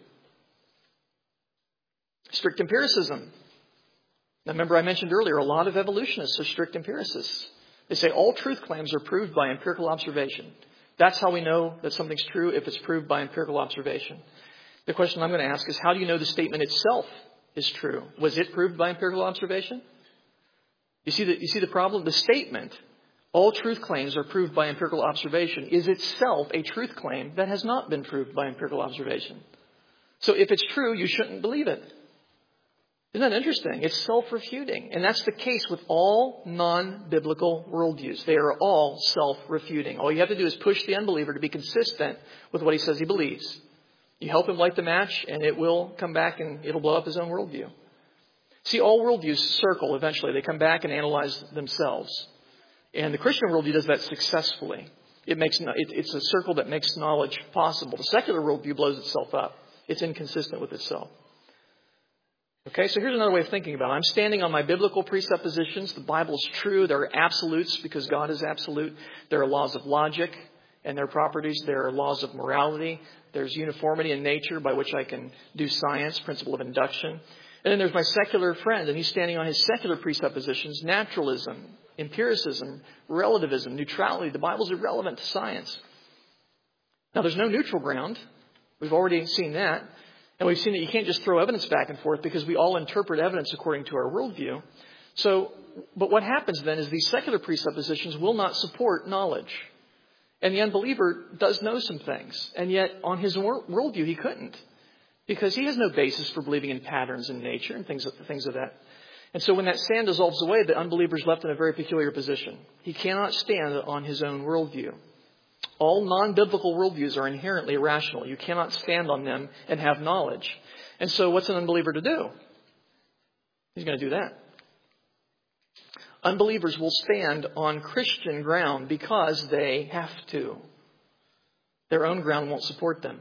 Strict empiricism. Now, remember I mentioned earlier, a lot of evolutionists are strict empiricists. They say all truth claims are proved by empirical observation. That's how we know that something's true, if it's proved by empirical observation. The question I'm going to ask is, how do you know the statement itself is true? Was it proved by empirical observation? You see the problem? The statement, all truth claims are proved by empirical observation, is itself a truth claim that has not been proved by empirical observation. So if it's true, you shouldn't believe it. Isn't that interesting? It's self-refuting. And that's the case with all non-biblical worldviews. They are all self-refuting. All you have to do is push the unbeliever to be consistent with what he says he believes. You help him light the match, and it will come back and it'll blow up his own worldview. See, all worldviews circle eventually. They come back and analyze themselves. And the Christian worldview does that successfully. It's a circle that makes knowledge possible. The secular worldview blows itself up. It's inconsistent with itself. Okay, so here's another way of thinking about it. I'm standing on my biblical presuppositions. The Bible is true. There are absolutes because God is absolute. There are laws of logic and their properties. There are laws of morality. There's uniformity in nature by which I can do science, principle of induction. And then there's my secular friend, and he's standing on his secular presuppositions, naturalism, empiricism, relativism, neutrality. The Bible's irrelevant to science. Now, there's no neutral ground. We've already seen that. And we've seen that you can't just throw evidence back and forth because we all interpret evidence according to our worldview. But what happens then is these secular presuppositions will not support knowledge. And the unbeliever does know some things. And yet on his worldview, he couldn't. Because he has no basis for believing in patterns in nature and things of that. And so when that sand dissolves away, the unbeliever is left in a very peculiar position. He cannot stand on his own worldview. All non-biblical worldviews are inherently irrational. You cannot stand on them and have knowledge. And so what's an unbeliever to do? He's going to do that. Unbelievers will stand on Christian ground because they have to. Their own ground won't support them.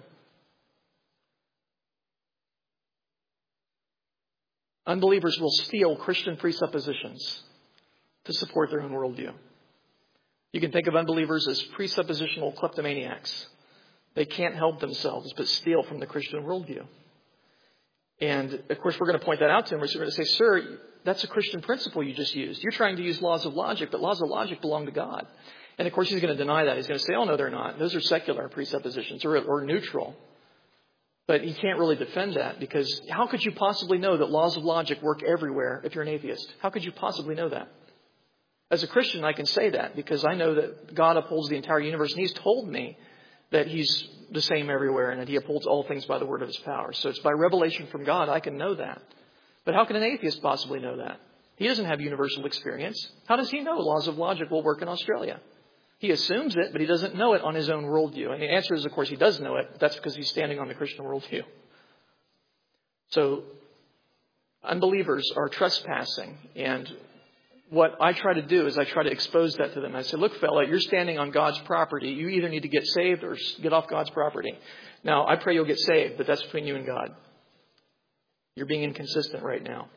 Unbelievers will steal Christian presuppositions to support their own worldview. You can think of unbelievers as presuppositional kleptomaniacs. They can't help themselves but steal from the Christian worldview. And, of course, we're going to point that out to him. We're going to say, sir, that's a Christian principle you just used. You're trying to use laws of logic, but laws of logic belong to God. And, of course, he's going to deny that. He's going to say, oh, no, they're not. Those are secular presuppositions or neutral. But he can't really defend that, because how could you possibly know that laws of logic work everywhere if you're an atheist? How could you possibly know that? As a Christian, I can say that because I know that God upholds the entire universe, and he's told me that he's the same everywhere and that he upholds all things by the word of his power. So it's by revelation from God I can know that. But how can an atheist possibly know that? He doesn't have universal experience. How does he know laws of logic will work in Australia? He assumes it, but he doesn't know it on his own worldview. And the answer is, of course, he does know it. That's because he's standing on the Christian worldview. So unbelievers are trespassing. And what I try to do is I try to expose that to them. I say, look, fella, you're standing on God's property. You either need to get saved or get off God's property. Now, I pray you'll get saved, but that's between you and God. You're being inconsistent right now.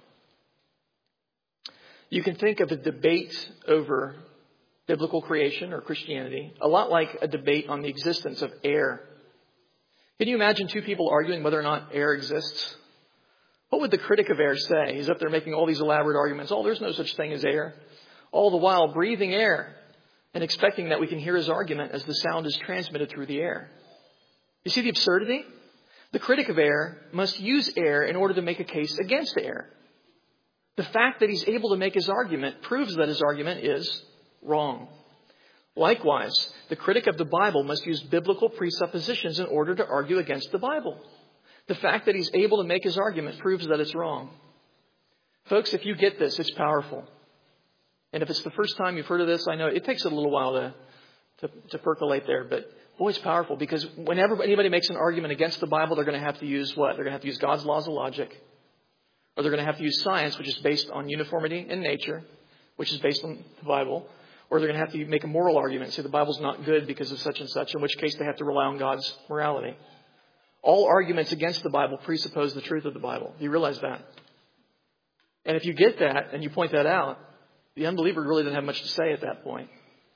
You can think of a debate over biblical creation or Christianity a lot like a debate on the existence of air. Can you imagine two people arguing whether or not air exists? What would the critic of air say? He's up there making all these elaborate arguments. Oh, there's no such thing as air. All the while breathing air and expecting that we can hear his argument as the sound is transmitted through the air. You see the absurdity? The critic of air must use air in order to make a case against air. The fact that he's able to make his argument proves that his argument is wrong. Likewise, the critic of the Bible must use biblical presuppositions in order to argue against the Bible. The fact that he's able to make his argument proves that it's wrong. Folks, if you get this, it's powerful. And if it's the first time you've heard of this, I know it takes a little while to percolate there, but boy, it's powerful, because whenever anybody makes an argument against the Bible, they're going to have to use what? They're going to have to use God's laws of logic. Or they're going to have to use science, which is based on uniformity in nature, which is based on the Bible. Or they're going to have to make a moral argument, say the Bible's not good because of such and such, in which case they have to rely on God's morality. All arguments against the Bible presuppose the truth of the Bible. Do you realize that? And if you get that and you point that out, the unbeliever really doesn't have much to say at that point.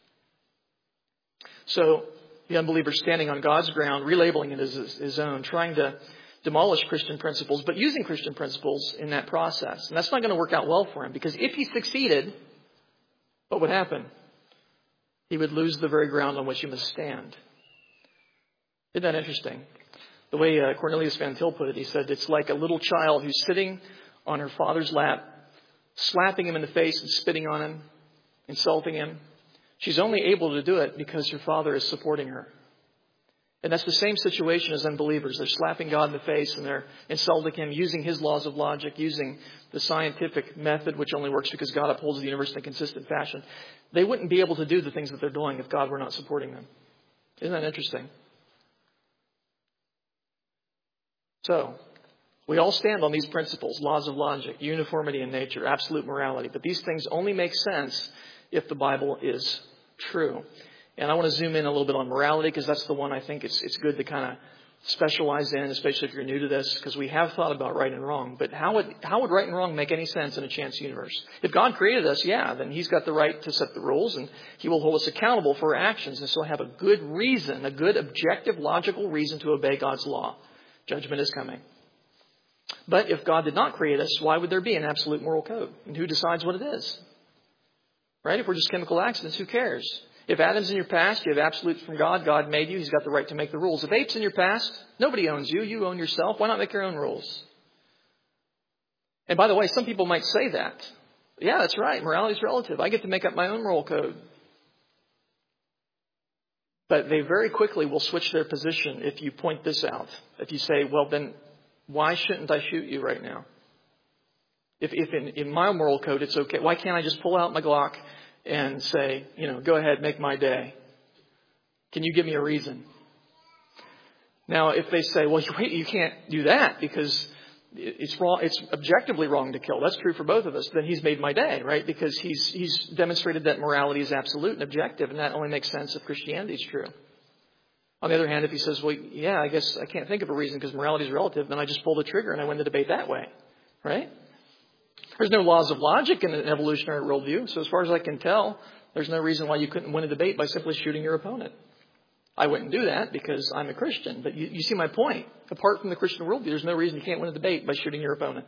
So the unbeliever standing on God's ground, relabeling it as his own, trying to demolish Christian principles, but using Christian principles in that process. And that's not going to work out well for him, because if he succeeded, what would happen? He would lose the very ground on which he must stand. Isn't that interesting? The way Cornelius Van Til put it, he said, it's like a little child who's sitting on her father's lap, slapping him in the face and spitting on him, insulting him. She's only able to do it because her father is supporting her. And that's the same situation as unbelievers. They're slapping God in the face and they're insulting him, using his laws of logic, using the scientific method, which only works because God upholds the universe in a consistent fashion. They wouldn't be able to do the things that they're doing if God were not supporting them. Isn't that interesting? So, we all stand on these principles, laws of logic, uniformity in nature, absolute morality. But these things only make sense if the Bible is true. And I want to zoom in a little bit on morality, because that's the one I think it's good to kind of specialize in, especially if you're new to this, because we have thought about right and wrong. But how would right and wrong make any sense in a chance universe? If God created us, then he's got the right to set the rules, and he will hold us accountable for our actions. And so have a good reason, a good objective, logical reason to obey God's law. Judgment is coming. But if God did not create us, why would there be an absolute moral code? And who decides what it is? Right? If we're just chemical accidents, who cares? If Adam's in your past, you have absolutes from God. God made you. He's got the right to make the rules. If ape's in your past, nobody owns you. You own yourself. Why not make your own rules? And by the way, some people might say that. Yeah, that's right. Morality is relative. I get to make up my own moral code. But they very quickly will switch their position if you point this out. If you say, well, then why shouldn't I shoot you right now? If in my moral code it's okay, why can't I just pull out my Glock and say, go ahead, make my day? Can you give me a reason? Now, if they say, well, wait, you can't do that because it's wrong, it's objectively wrong to kill. That's true for both of us. Then he's made my day, right? Because he's demonstrated that morality is absolute and objective, and that only makes sense if Christianity is true. On the other hand, if he says, well, yeah, I guess I can't think of a reason because morality is relative, then I just pull the trigger and I win the debate that way, right? There's no laws of logic in an evolutionary worldview. So as far as I can tell, there's no reason why you couldn't win a debate by simply shooting your opponent. I wouldn't do that because I'm a Christian. But you see my point. Apart from the Christian worldview, there's no reason you can't win a debate by shooting your opponent.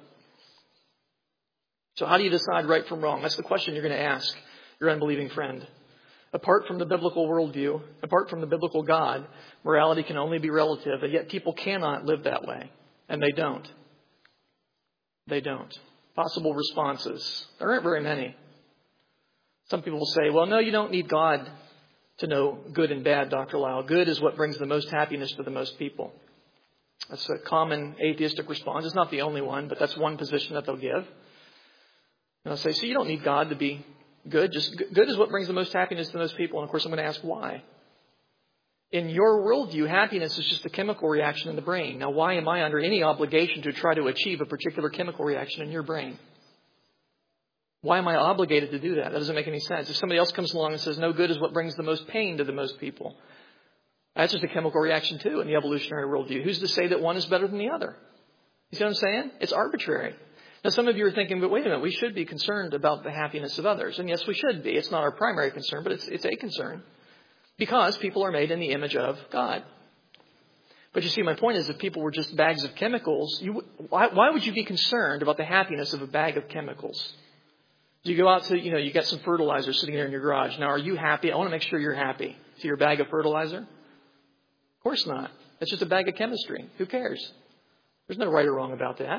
So how do you decide right from wrong? That's the question you're going to ask your unbelieving friend. Apart from the biblical worldview, apart from the biblical God, morality can only be relative, and yet people cannot live that way. And they don't. They don't. Possible responses. There aren't very many. Some people will say, well, no, you don't need God to know good and bad, Dr. Lyle. Good is what brings the most happiness to the most people. That's a common atheistic response. It's not the only one, but that's one position that they'll give. And I'll say, so you don't need God to be good. Just good is what brings the most happiness to those people. And of course, I'm going to ask why. In your worldview, happiness is just a chemical reaction in the brain. Now, why am I under any obligation to try to achieve a particular chemical reaction in your brain? Why am I obligated to do that? That doesn't make any sense. If somebody else comes along and says, no, good is what brings the most pain to the most people, that's just a chemical reaction too in the evolutionary worldview. Who's to say that one is better than the other? You see what I'm saying? It's arbitrary. Now, some of you are thinking, but wait a minute, we should be concerned about the happiness of others. And yes, we should be. It's not our primary concern, but it's a concern. Because people are made in the image of God. But you see, my point is, if people were just bags of chemicals, why would you be concerned about the happiness of a bag of chemicals? You go out to, you got some fertilizer sitting there in your garage. Now, are you happy? I want to make sure you're happy. So your bag of fertilizer? Of course not. It's just a bag of chemistry. Who cares? There's no right or wrong about that.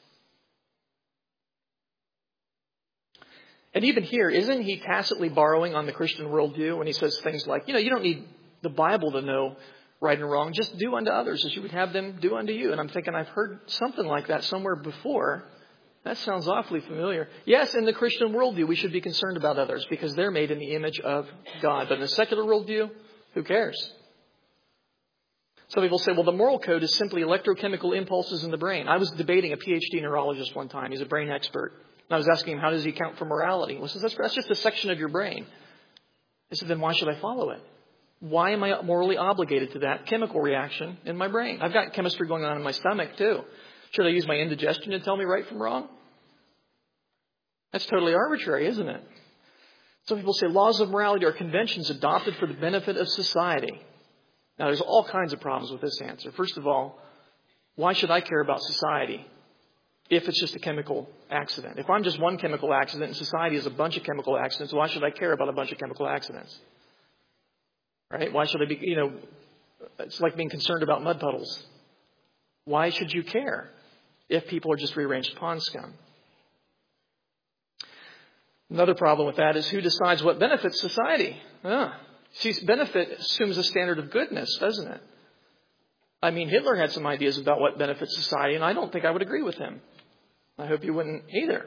And even here, isn't he tacitly borrowing on the Christian worldview when he says things like, you don't need the Bible to know right and wrong. Just do unto others as you would have them do unto you. And I'm thinking, I've heard something like that somewhere before. That sounds awfully familiar. Yes, in the Christian worldview, we should be concerned about others because they're made in the image of God. But in the secular worldview, who cares? Some people say, well, the moral code is simply electrochemical impulses in the brain. I was debating a PhD neurologist one time. He's a brain expert. And I was asking him, how does he account for morality? Well, he says, that's just a section of your brain. I said, then why should I follow it? Why am I morally obligated to that chemical reaction in my brain? I've got chemistry going on in my stomach, too. Should I use my indigestion to tell me right from wrong? That's totally arbitrary, isn't it? Some people say laws of morality are conventions adopted for the benefit of society. Now, there's all kinds of problems with this answer. First of all, why should I care about society if it's just a chemical accident? If I'm just one chemical accident and society is a bunch of chemical accidents, why should I care about a bunch of chemical accidents? Right? Why should I be, it's like being concerned about mud puddles. Why should you care if people are just rearranged pond scum? Another problem with that is who decides what benefits society? See, benefit assumes a standard of goodness, doesn't it? I mean, Hitler had some ideas about what benefits society, and I don't think I would agree with him. I hope you wouldn't either.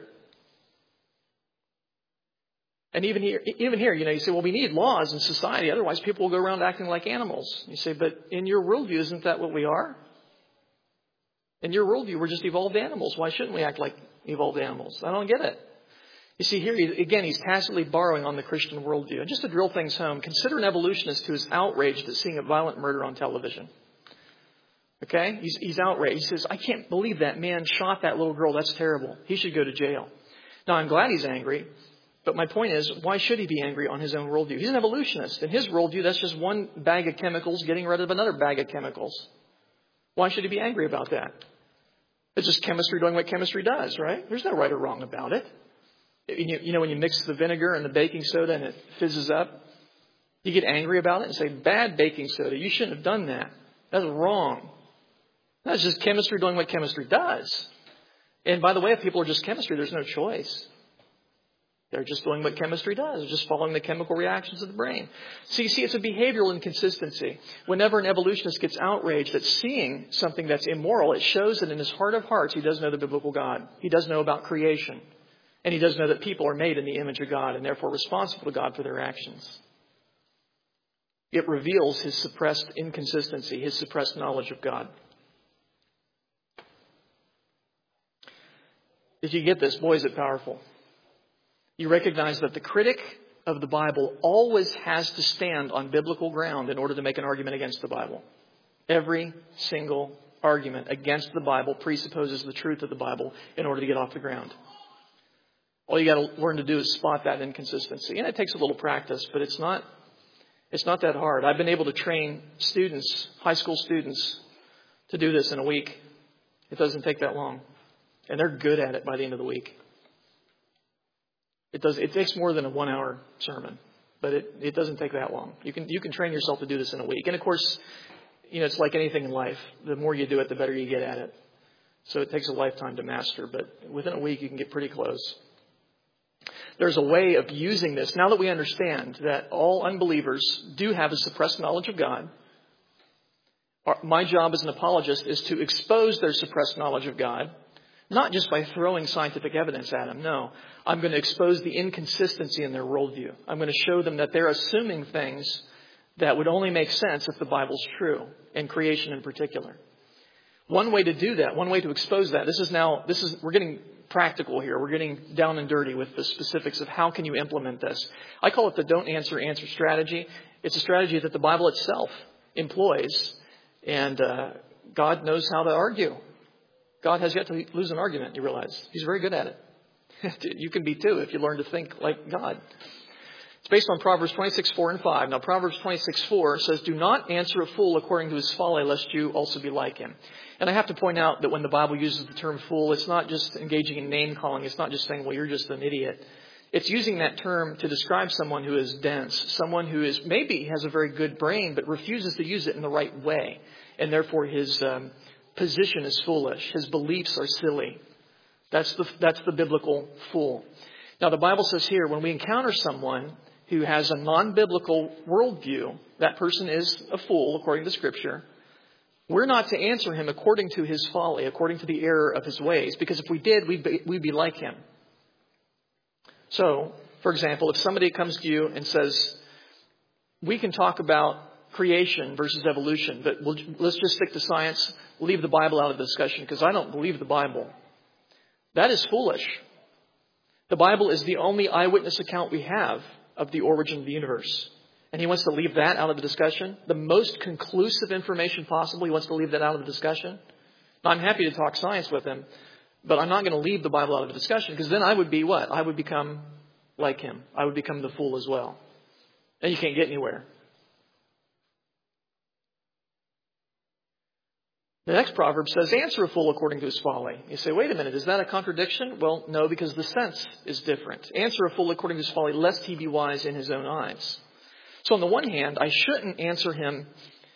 And even here, you say, well, we need laws in society, otherwise people will go around acting like animals. You say, but in your worldview, isn't that what we are? In your worldview, we're just evolved animals. Why shouldn't we act like evolved animals? I don't get it. You see, here, again, he's tacitly borrowing on the Christian worldview. And just to drill things home, consider an evolutionist who is outraged at seeing a violent murder on television. Okay? He's outraged. He says, I can't believe that man shot that little girl. That's terrible. He should go to jail. Now, I'm glad he's angry. But my point is, why should he be angry on his own worldview? He's an evolutionist. In his worldview, that's just one bag of chemicals getting rid of another bag of chemicals. Why should he be angry about that? It's just chemistry doing what chemistry does, right? There's no right or wrong about it. When you mix the vinegar and the baking soda and it fizzes up, you get angry about it and say, bad baking soda, you shouldn't have done that. That's wrong. That's just chemistry doing what chemistry does. And by the way, if people are just chemistry, there's no choice. They're just doing what chemistry does. They're just following the chemical reactions of the brain. So you see, it's a behavioral inconsistency. Whenever an evolutionist gets outraged at seeing something that's immoral, it shows that in his heart of hearts, he does know the biblical God. He does know about creation. And he does know that people are made in the image of God and therefore responsible to God for their actions. It reveals his suppressed inconsistency, his suppressed knowledge of God. If you get this, boy, is it powerful. You recognize that the critic of the Bible always has to stand on biblical ground in order to make an argument against the Bible. Every single argument against the Bible presupposes the truth of the Bible in order to get off the ground. All you got to learn to do is spot that inconsistency. And it takes a little practice, but it's not that hard. I've been able to train students, high school students, to do this in a week. It doesn't take that long. And they're good at it by the end of the week. It takes more than a 1 hour sermon. but it doesn't take that long. You can train yourself to do this in a week. And of course, it's like anything in life. The more you do it, the better you get at it. So it takes a lifetime to master, but within a week you can get pretty close. There's a way of using this. Now that we understand that all unbelievers do have a suppressed knowledge of God, my job as an apologist is to expose their suppressed knowledge of God, not just by throwing scientific evidence at them. No, I'm going to expose the inconsistency in their worldview. I'm going to show them that they're assuming things that would only make sense if the Bible's true, and creation in particular. One way to do that, one way to expose that, we're getting practical here. We're getting down and dirty with the specifics of how can you implement this. I call it the don't answer strategy. It's a strategy that the Bible itself employs, and God knows how to argue. God has yet to lose an argument, you realize. He's very good at it. You can be too if you learn to think like God. It's based on Proverbs 26:4 and 5. Now, Proverbs 26:4 says, "Do not answer a fool according to his folly, lest you also be like him." And I have to point out that when the Bible uses the term fool, it's not just engaging in name calling. It's not just saying, well, you're just an idiot. It's using that term to describe someone who is dense, someone who is maybe has a very good brain, but refuses to use it in the right way. And therefore his position is foolish. His beliefs are silly. That's the biblical fool. Now, the Bible says here, when we encounter someone who has a non-biblical worldview, that person is a fool, according to Scripture. We're not to answer him according to his folly, according to the error of his ways, because if we did, we'd be like him. So, for example, if somebody comes to you and says, we can talk about creation versus evolution, but let's just stick to science, leave the Bible out of the discussion, because I don't believe the Bible. That is foolish. The Bible is the only eyewitness account we have of the origin of the universe. And he wants to leave that out of the discussion. The most conclusive information possible, he wants to leave that out of the discussion. Now, I'm happy to talk science with him, but I'm not going to leave the Bible out of the discussion, because then I would be what? I would become like him. I would become the fool as well. And you can't get anywhere. The next proverb says, answer a fool according to his folly. You say, wait a minute, is that a contradiction? Well, no, because the sense is different. Answer a fool according to his folly, lest he be wise in his own eyes. So on the one hand, I shouldn't answer him.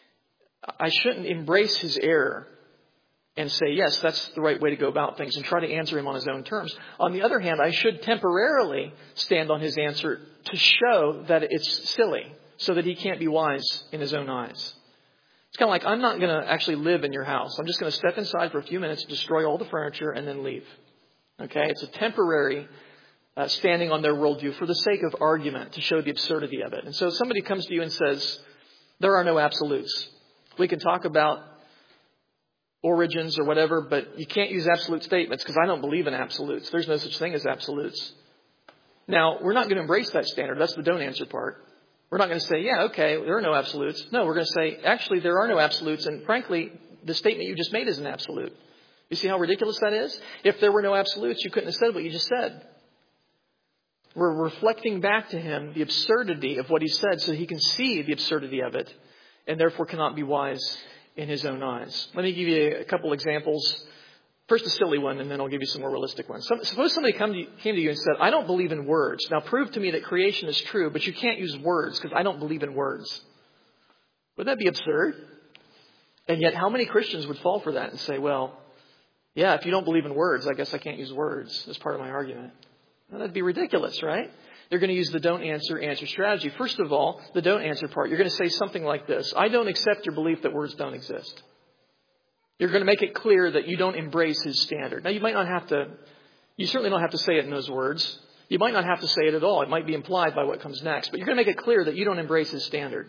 I shouldn't embrace his error and say, yes, that's the right way to go about things, and try to answer him on his own terms. On the other hand, I should temporarily stand on his answer to show that it's silly, so that he can't be wise in his own eyes. It's kind of like, I'm not going to actually live in your house. I'm just going to step inside for a few minutes, destroy all the furniture, and then leave. Okay? It's a temporary standing on their worldview for the sake of argument, to show the absurdity of it. And so somebody comes to you and says, there are no absolutes. We can talk about origins or whatever, but you can't use absolute statements because I don't believe in absolutes. There's no such thing as absolutes. Now, we're not going to embrace that standard. That's the don't answer part. We're not going to say, yeah, okay, there are no absolutes. No, we're going to say, actually, there are no absolutes. And frankly, the statement you just made is an absolute. You see how ridiculous that is? If there were no absolutes, you couldn't have said what you just said. We're reflecting back to him the absurdity of what he said so he can see the absurdity of it and therefore cannot be wise in his own eyes. Let me give you a couple examples. First, a silly one, and then I'll give you some more realistic ones. Suppose somebody came to you and said, I don't believe in words. Now, prove to me that creation is true, but you can't use words because I don't believe in words. Would that be absurd? And yet, how many Christians would fall for that and say, well, yeah, if you don't believe in words, I guess I can't use words as part of my argument. Now, that'd be ridiculous, right? They're going to use the don't answer strategy. First of all, the don't answer part, you're going to say something like this. I don't accept your belief that words don't exist. You're going to make it clear that you don't embrace his standard. Now, you certainly don't have to say it in those words. You might not have to say it at all. It might be implied by what comes next. But you're going to make it clear that you don't embrace his standard.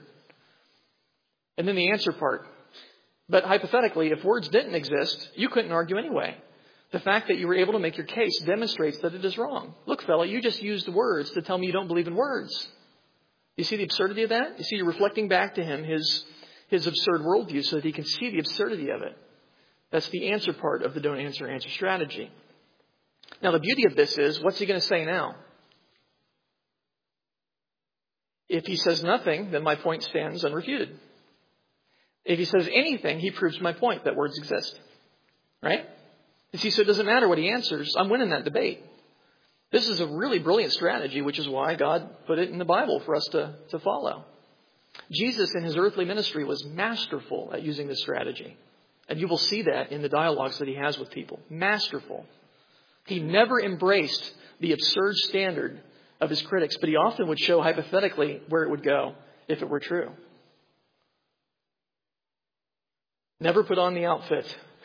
And then the answer part. But hypothetically, if words didn't exist, you couldn't argue anyway. The fact that you were able to make your case demonstrates that it is wrong. Look, fella, you just used words to tell me you don't believe in words. You see the absurdity of that? You see, you're reflecting back to him his absurd worldview so that he can see the absurdity of it. That's the answer part of the don't answer strategy. Now, the beauty of this is, what's he going to say now? If he says nothing, then my point stands unrefuted. If he says anything, he proves my point that words exist. Right? You see, so it doesn't matter what he answers. I'm winning that debate. This is a really brilliant strategy, which is why God put it in the Bible for us to follow. Jesus in his earthly ministry was masterful at using this strategy. And you will see that in the dialogues that he has with people. Masterful. He never embraced the absurd standard of his critics, but he often would show hypothetically where it would go if it were true. Never put on the outfit.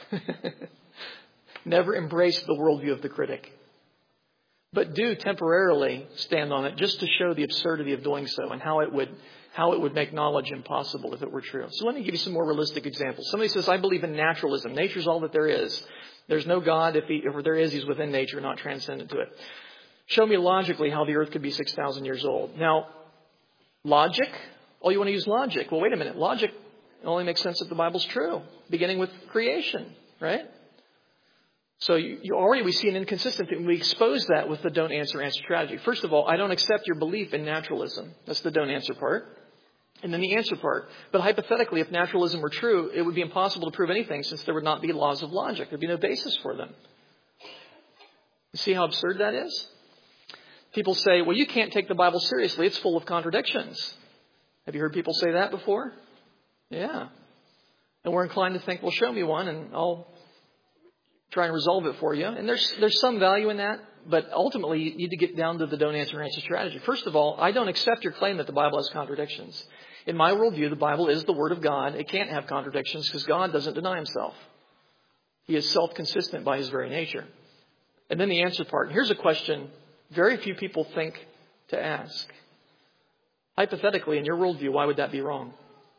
Never embrace the worldview of the critic. But do temporarily stand on it just to show the absurdity of doing so and how it would make knowledge impossible if it were true. So let me give you some more realistic examples. Somebody says, I believe in naturalism. Nature's all that there is. There's no God. If there is, he's within nature, not transcendent to it. Show me logically how the earth could be 6,000 years old. Now, logic? Oh, you want to use logic? Well, wait a minute. Logic only makes sense if the Bible's true, beginning with creation, right? So we see an inconsistency. We expose that with the don't answer strategy. First of all, I don't accept your belief in naturalism. That's the don't answer part. And then the answer part. But hypothetically, if naturalism were true, it would be impossible to prove anything since there would not be laws of logic. There'd be no basis for them. You see how absurd that is? People say, well, you can't take the Bible seriously. It's full of contradictions. Have you heard people say that before? Yeah. And we're inclined to think, well, show me one and I'll try and resolve it for you. And there's some value in that. But ultimately, you need to get down to the don't answer strategy. First of all, I don't accept your claim that the Bible has contradictions. In my worldview, the Bible is the Word of God. It can't have contradictions because God doesn't deny himself. He is self-consistent by his very nature. And then the answer part. Here's a question very few people think to ask. Hypothetically, in your worldview, why would that be wrong?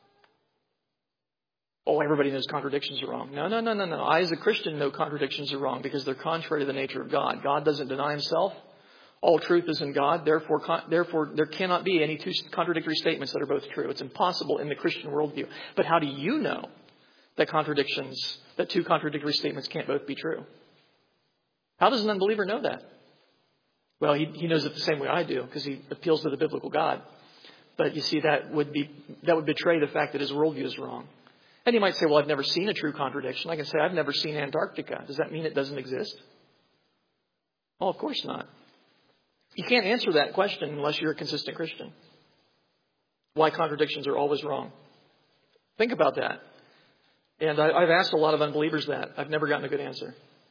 Oh, everybody knows contradictions are wrong. No. I, as a Christian, know contradictions are wrong because they're contrary to the nature of God. God doesn't deny himself. All truth is in God. Therefore, there cannot be any two contradictory statements that are both true. It's impossible in the Christian worldview. But how do you know that two contradictory statements can't both be true? How does an unbeliever know that? Well, he knows it the same way I do because he appeals to the biblical God. But you see, that would betray the fact that his worldview is wrong. And you might say, well, I've never seen a true contradiction. I can say, I've never seen Antarctica. Does that mean it doesn't exist? Oh, of course not. You can't answer that question unless you're a consistent Christian. Why contradictions are always wrong. Think about that. And I've asked a lot of unbelievers that. I've never gotten a good answer.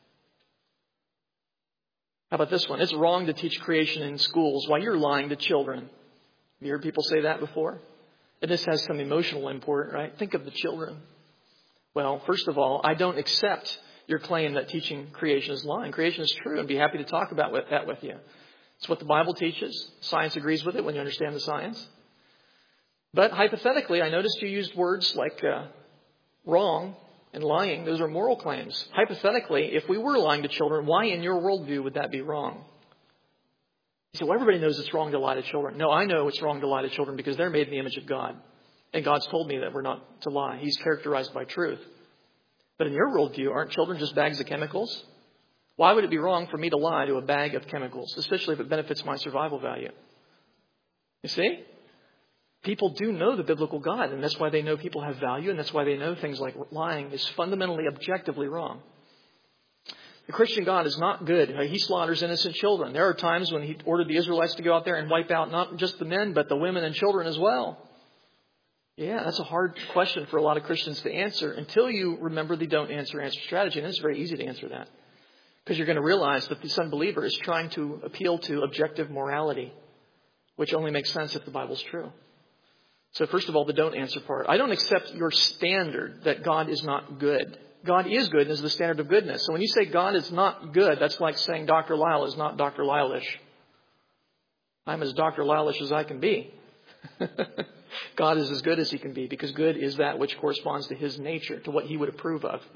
How about this one? It's wrong to teach creation in schools. Why, you're lying to children. Have you heard people say that before? And this has some emotional import, right? Think of the children. Well, first of all, I don't accept your claim that teaching creation is lying. Creation is true. I'd be happy to talk about that with you. It's what the Bible teaches. Science agrees with it when you understand the science. But hypothetically, I noticed you used words like wrong and lying. Those are moral claims. Hypothetically, if we were lying to children, why in your worldview would that be wrong? You say, well, everybody knows it's wrong to lie to children. No, I know it's wrong to lie to children because they're made in the image of God. And God's told me that we're not to lie. He's characterized by truth. But in your worldview, aren't children just bags of chemicals? Why would it be wrong for me to lie to a bag of chemicals, especially if it benefits my survival value? You see? People do know the biblical God, and that's why they know people have value, and that's why they know things like lying is fundamentally, objectively wrong. The Christian God is not good. He slaughters innocent children. There are times when he ordered the Israelites to go out there and wipe out not just the men, but the women and children as well. Yeah, that's a hard question for a lot of Christians to answer until you remember the don't answer strategy. And it's very easy to answer that because you're going to realize that this unbeliever is trying to appeal to objective morality, which only makes sense if the Bible's true. So first of all, the don't answer part. I don't accept your standard that God is not good. God is good and is the standard of goodness. So when you say God is not good, that's like saying Dr. Lyle is not Dr. Lyle-ish. I'm as Dr. Lyle-ish as I can be. God is as good as he can be because good is that which corresponds to his nature, to what he would approve of.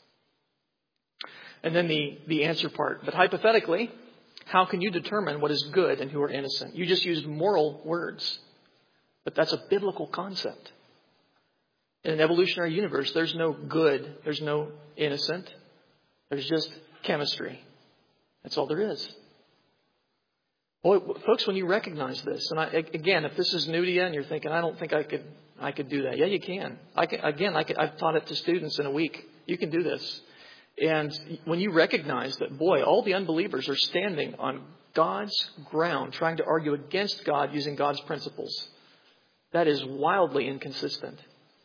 And then the answer part. But hypothetically, how can you determine what is good and who are innocent? You just used moral words. But that's a biblical concept. In an evolutionary universe, there's no good. There's no innocent. There's just chemistry. That's all there is. Boy, folks, when you recognize this, and again, if this is new to you and you're thinking, I don't think I could do that. Yeah, you can. I've taught it to students in a week. You can do this. And when you recognize that, boy, all the unbelievers are standing on God's ground, trying to argue against God using God's principles. That is wildly inconsistent.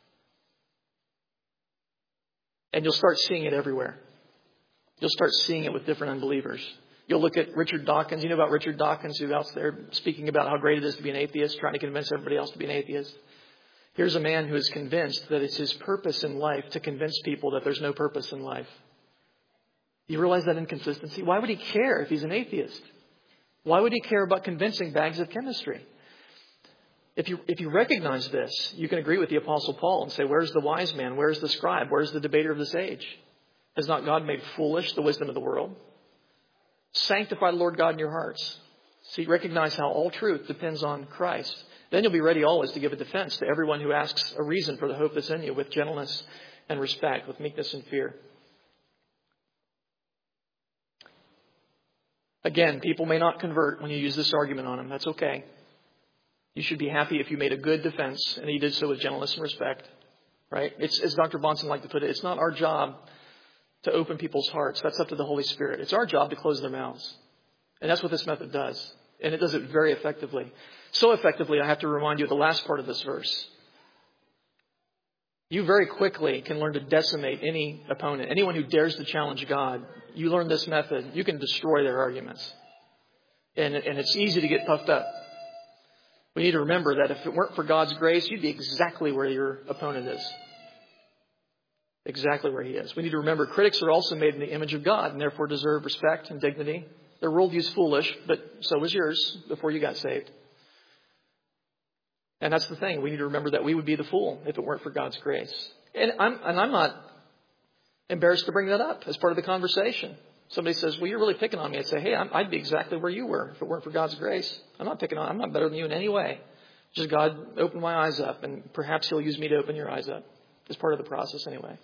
And you'll start seeing it everywhere. You'll start seeing it with different unbelievers. You'll look at Richard Dawkins. You know about Richard Dawkins, who's out there speaking about how great it is to be an atheist, trying to convince everybody else to be an atheist. Here's a man who is convinced that it's his purpose in life to convince people that there's no purpose in life. You realize that inconsistency? Why would he care if he's an atheist? Why would he care about convincing bags of chemistry? If you recognize this, you can agree with the Apostle Paul and say, where's the wise man? Where's the scribe? Where's the debater of this age? Has not God made foolish the wisdom of the world? Sanctify the Lord God in your hearts. See, recognize how all truth depends on Christ. Then you'll be ready always to give a defense to everyone who asks a reason for the hope that's in you with gentleness and respect, with meekness and fear. Again, people may not convert when you use this argument on them. That's okay. You should be happy if you made a good defense and he did so with gentleness and respect. Right? It's, as Dr. Bonson liked to put it, it's not our job to open people's hearts. That's up to the Holy Spirit. It's our job to close their mouths. And that's what this method does. And it does it very effectively. So effectively, I have to remind you of the last part of this verse. You very quickly can learn to decimate any opponent. Anyone who dares to challenge God, you learn this method, you can destroy their arguments. And it's easy to get puffed up. We need to remember that if it weren't for God's grace, you'd be exactly where your opponent is. Exactly where he is. We need to remember critics are also made in the image of God and therefore deserve respect and dignity. Their worldview's foolish, but so was yours before you got saved. And that's the thing. We need to remember that we would be the fool if it weren't for God's grace. And I'm not embarrassed to bring that up as part of the conversation. Somebody says, well, you're really picking on me. I'd say, hey, I'd be exactly where you were if it weren't for God's grace. I'm not better than you in any way. Just God opened my eyes up, and perhaps he'll use me to open your eyes up. It's part of the process anyway.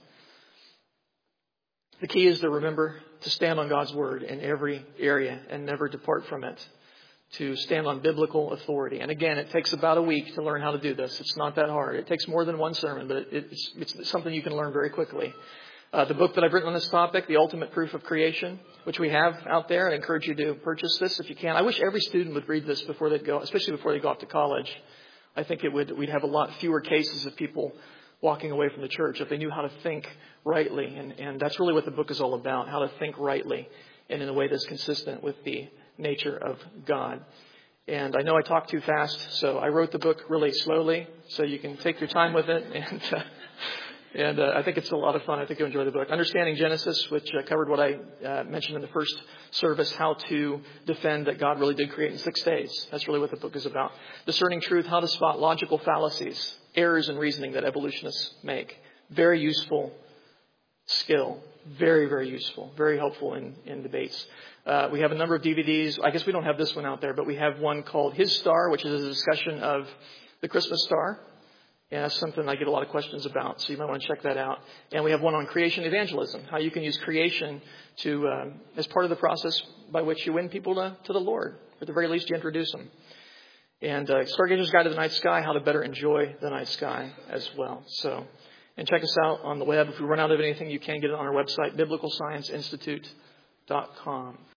The key is to remember to stand on God's word in every area and never depart from it. To stand on biblical authority. And again, it takes about a week to learn how to do this. It's not that hard. It takes more than one sermon, but it's something you can learn very quickly. The book that I've written on this topic, The Ultimate Proof of Creation, which we have out there, I encourage you to purchase this if you can. I wish every student would read this before they go, especially before they go off to college. I think we'd have a lot fewer cases of people walking away from the church if they knew how to think rightly. And that's really what the book is all about, how to think rightly and in a way that's consistent with the nature of God. And I know I talk too fast, so I wrote the book really slowly so you can take your time with it. And I think it's a lot of fun. I think you'll enjoy the book. Understanding Genesis, which covered what I mentioned in the first service, how to defend that God really did create in 6 days. That's really what the book is about. Discerning Truth, how to spot logical fallacies, errors in reasoning that evolutionists make. Very useful skill. Very, very useful. Very helpful in debates. We have a number of DVDs. I guess we don't have this one out there, but we have one called His Star, which is a discussion of the Christmas star. And that's something I get a lot of questions about, so you might want to check that out. And we have one on creation evangelism, how you can use creation to as part of the process by which you win people to the Lord. At the very least, you introduce them. And Stargazer's Guide to the Night Sky, how to better enjoy the night sky as well. And check us out on the web. If we run out of anything, you can get it on our website, biblicalscienceinstitute.com.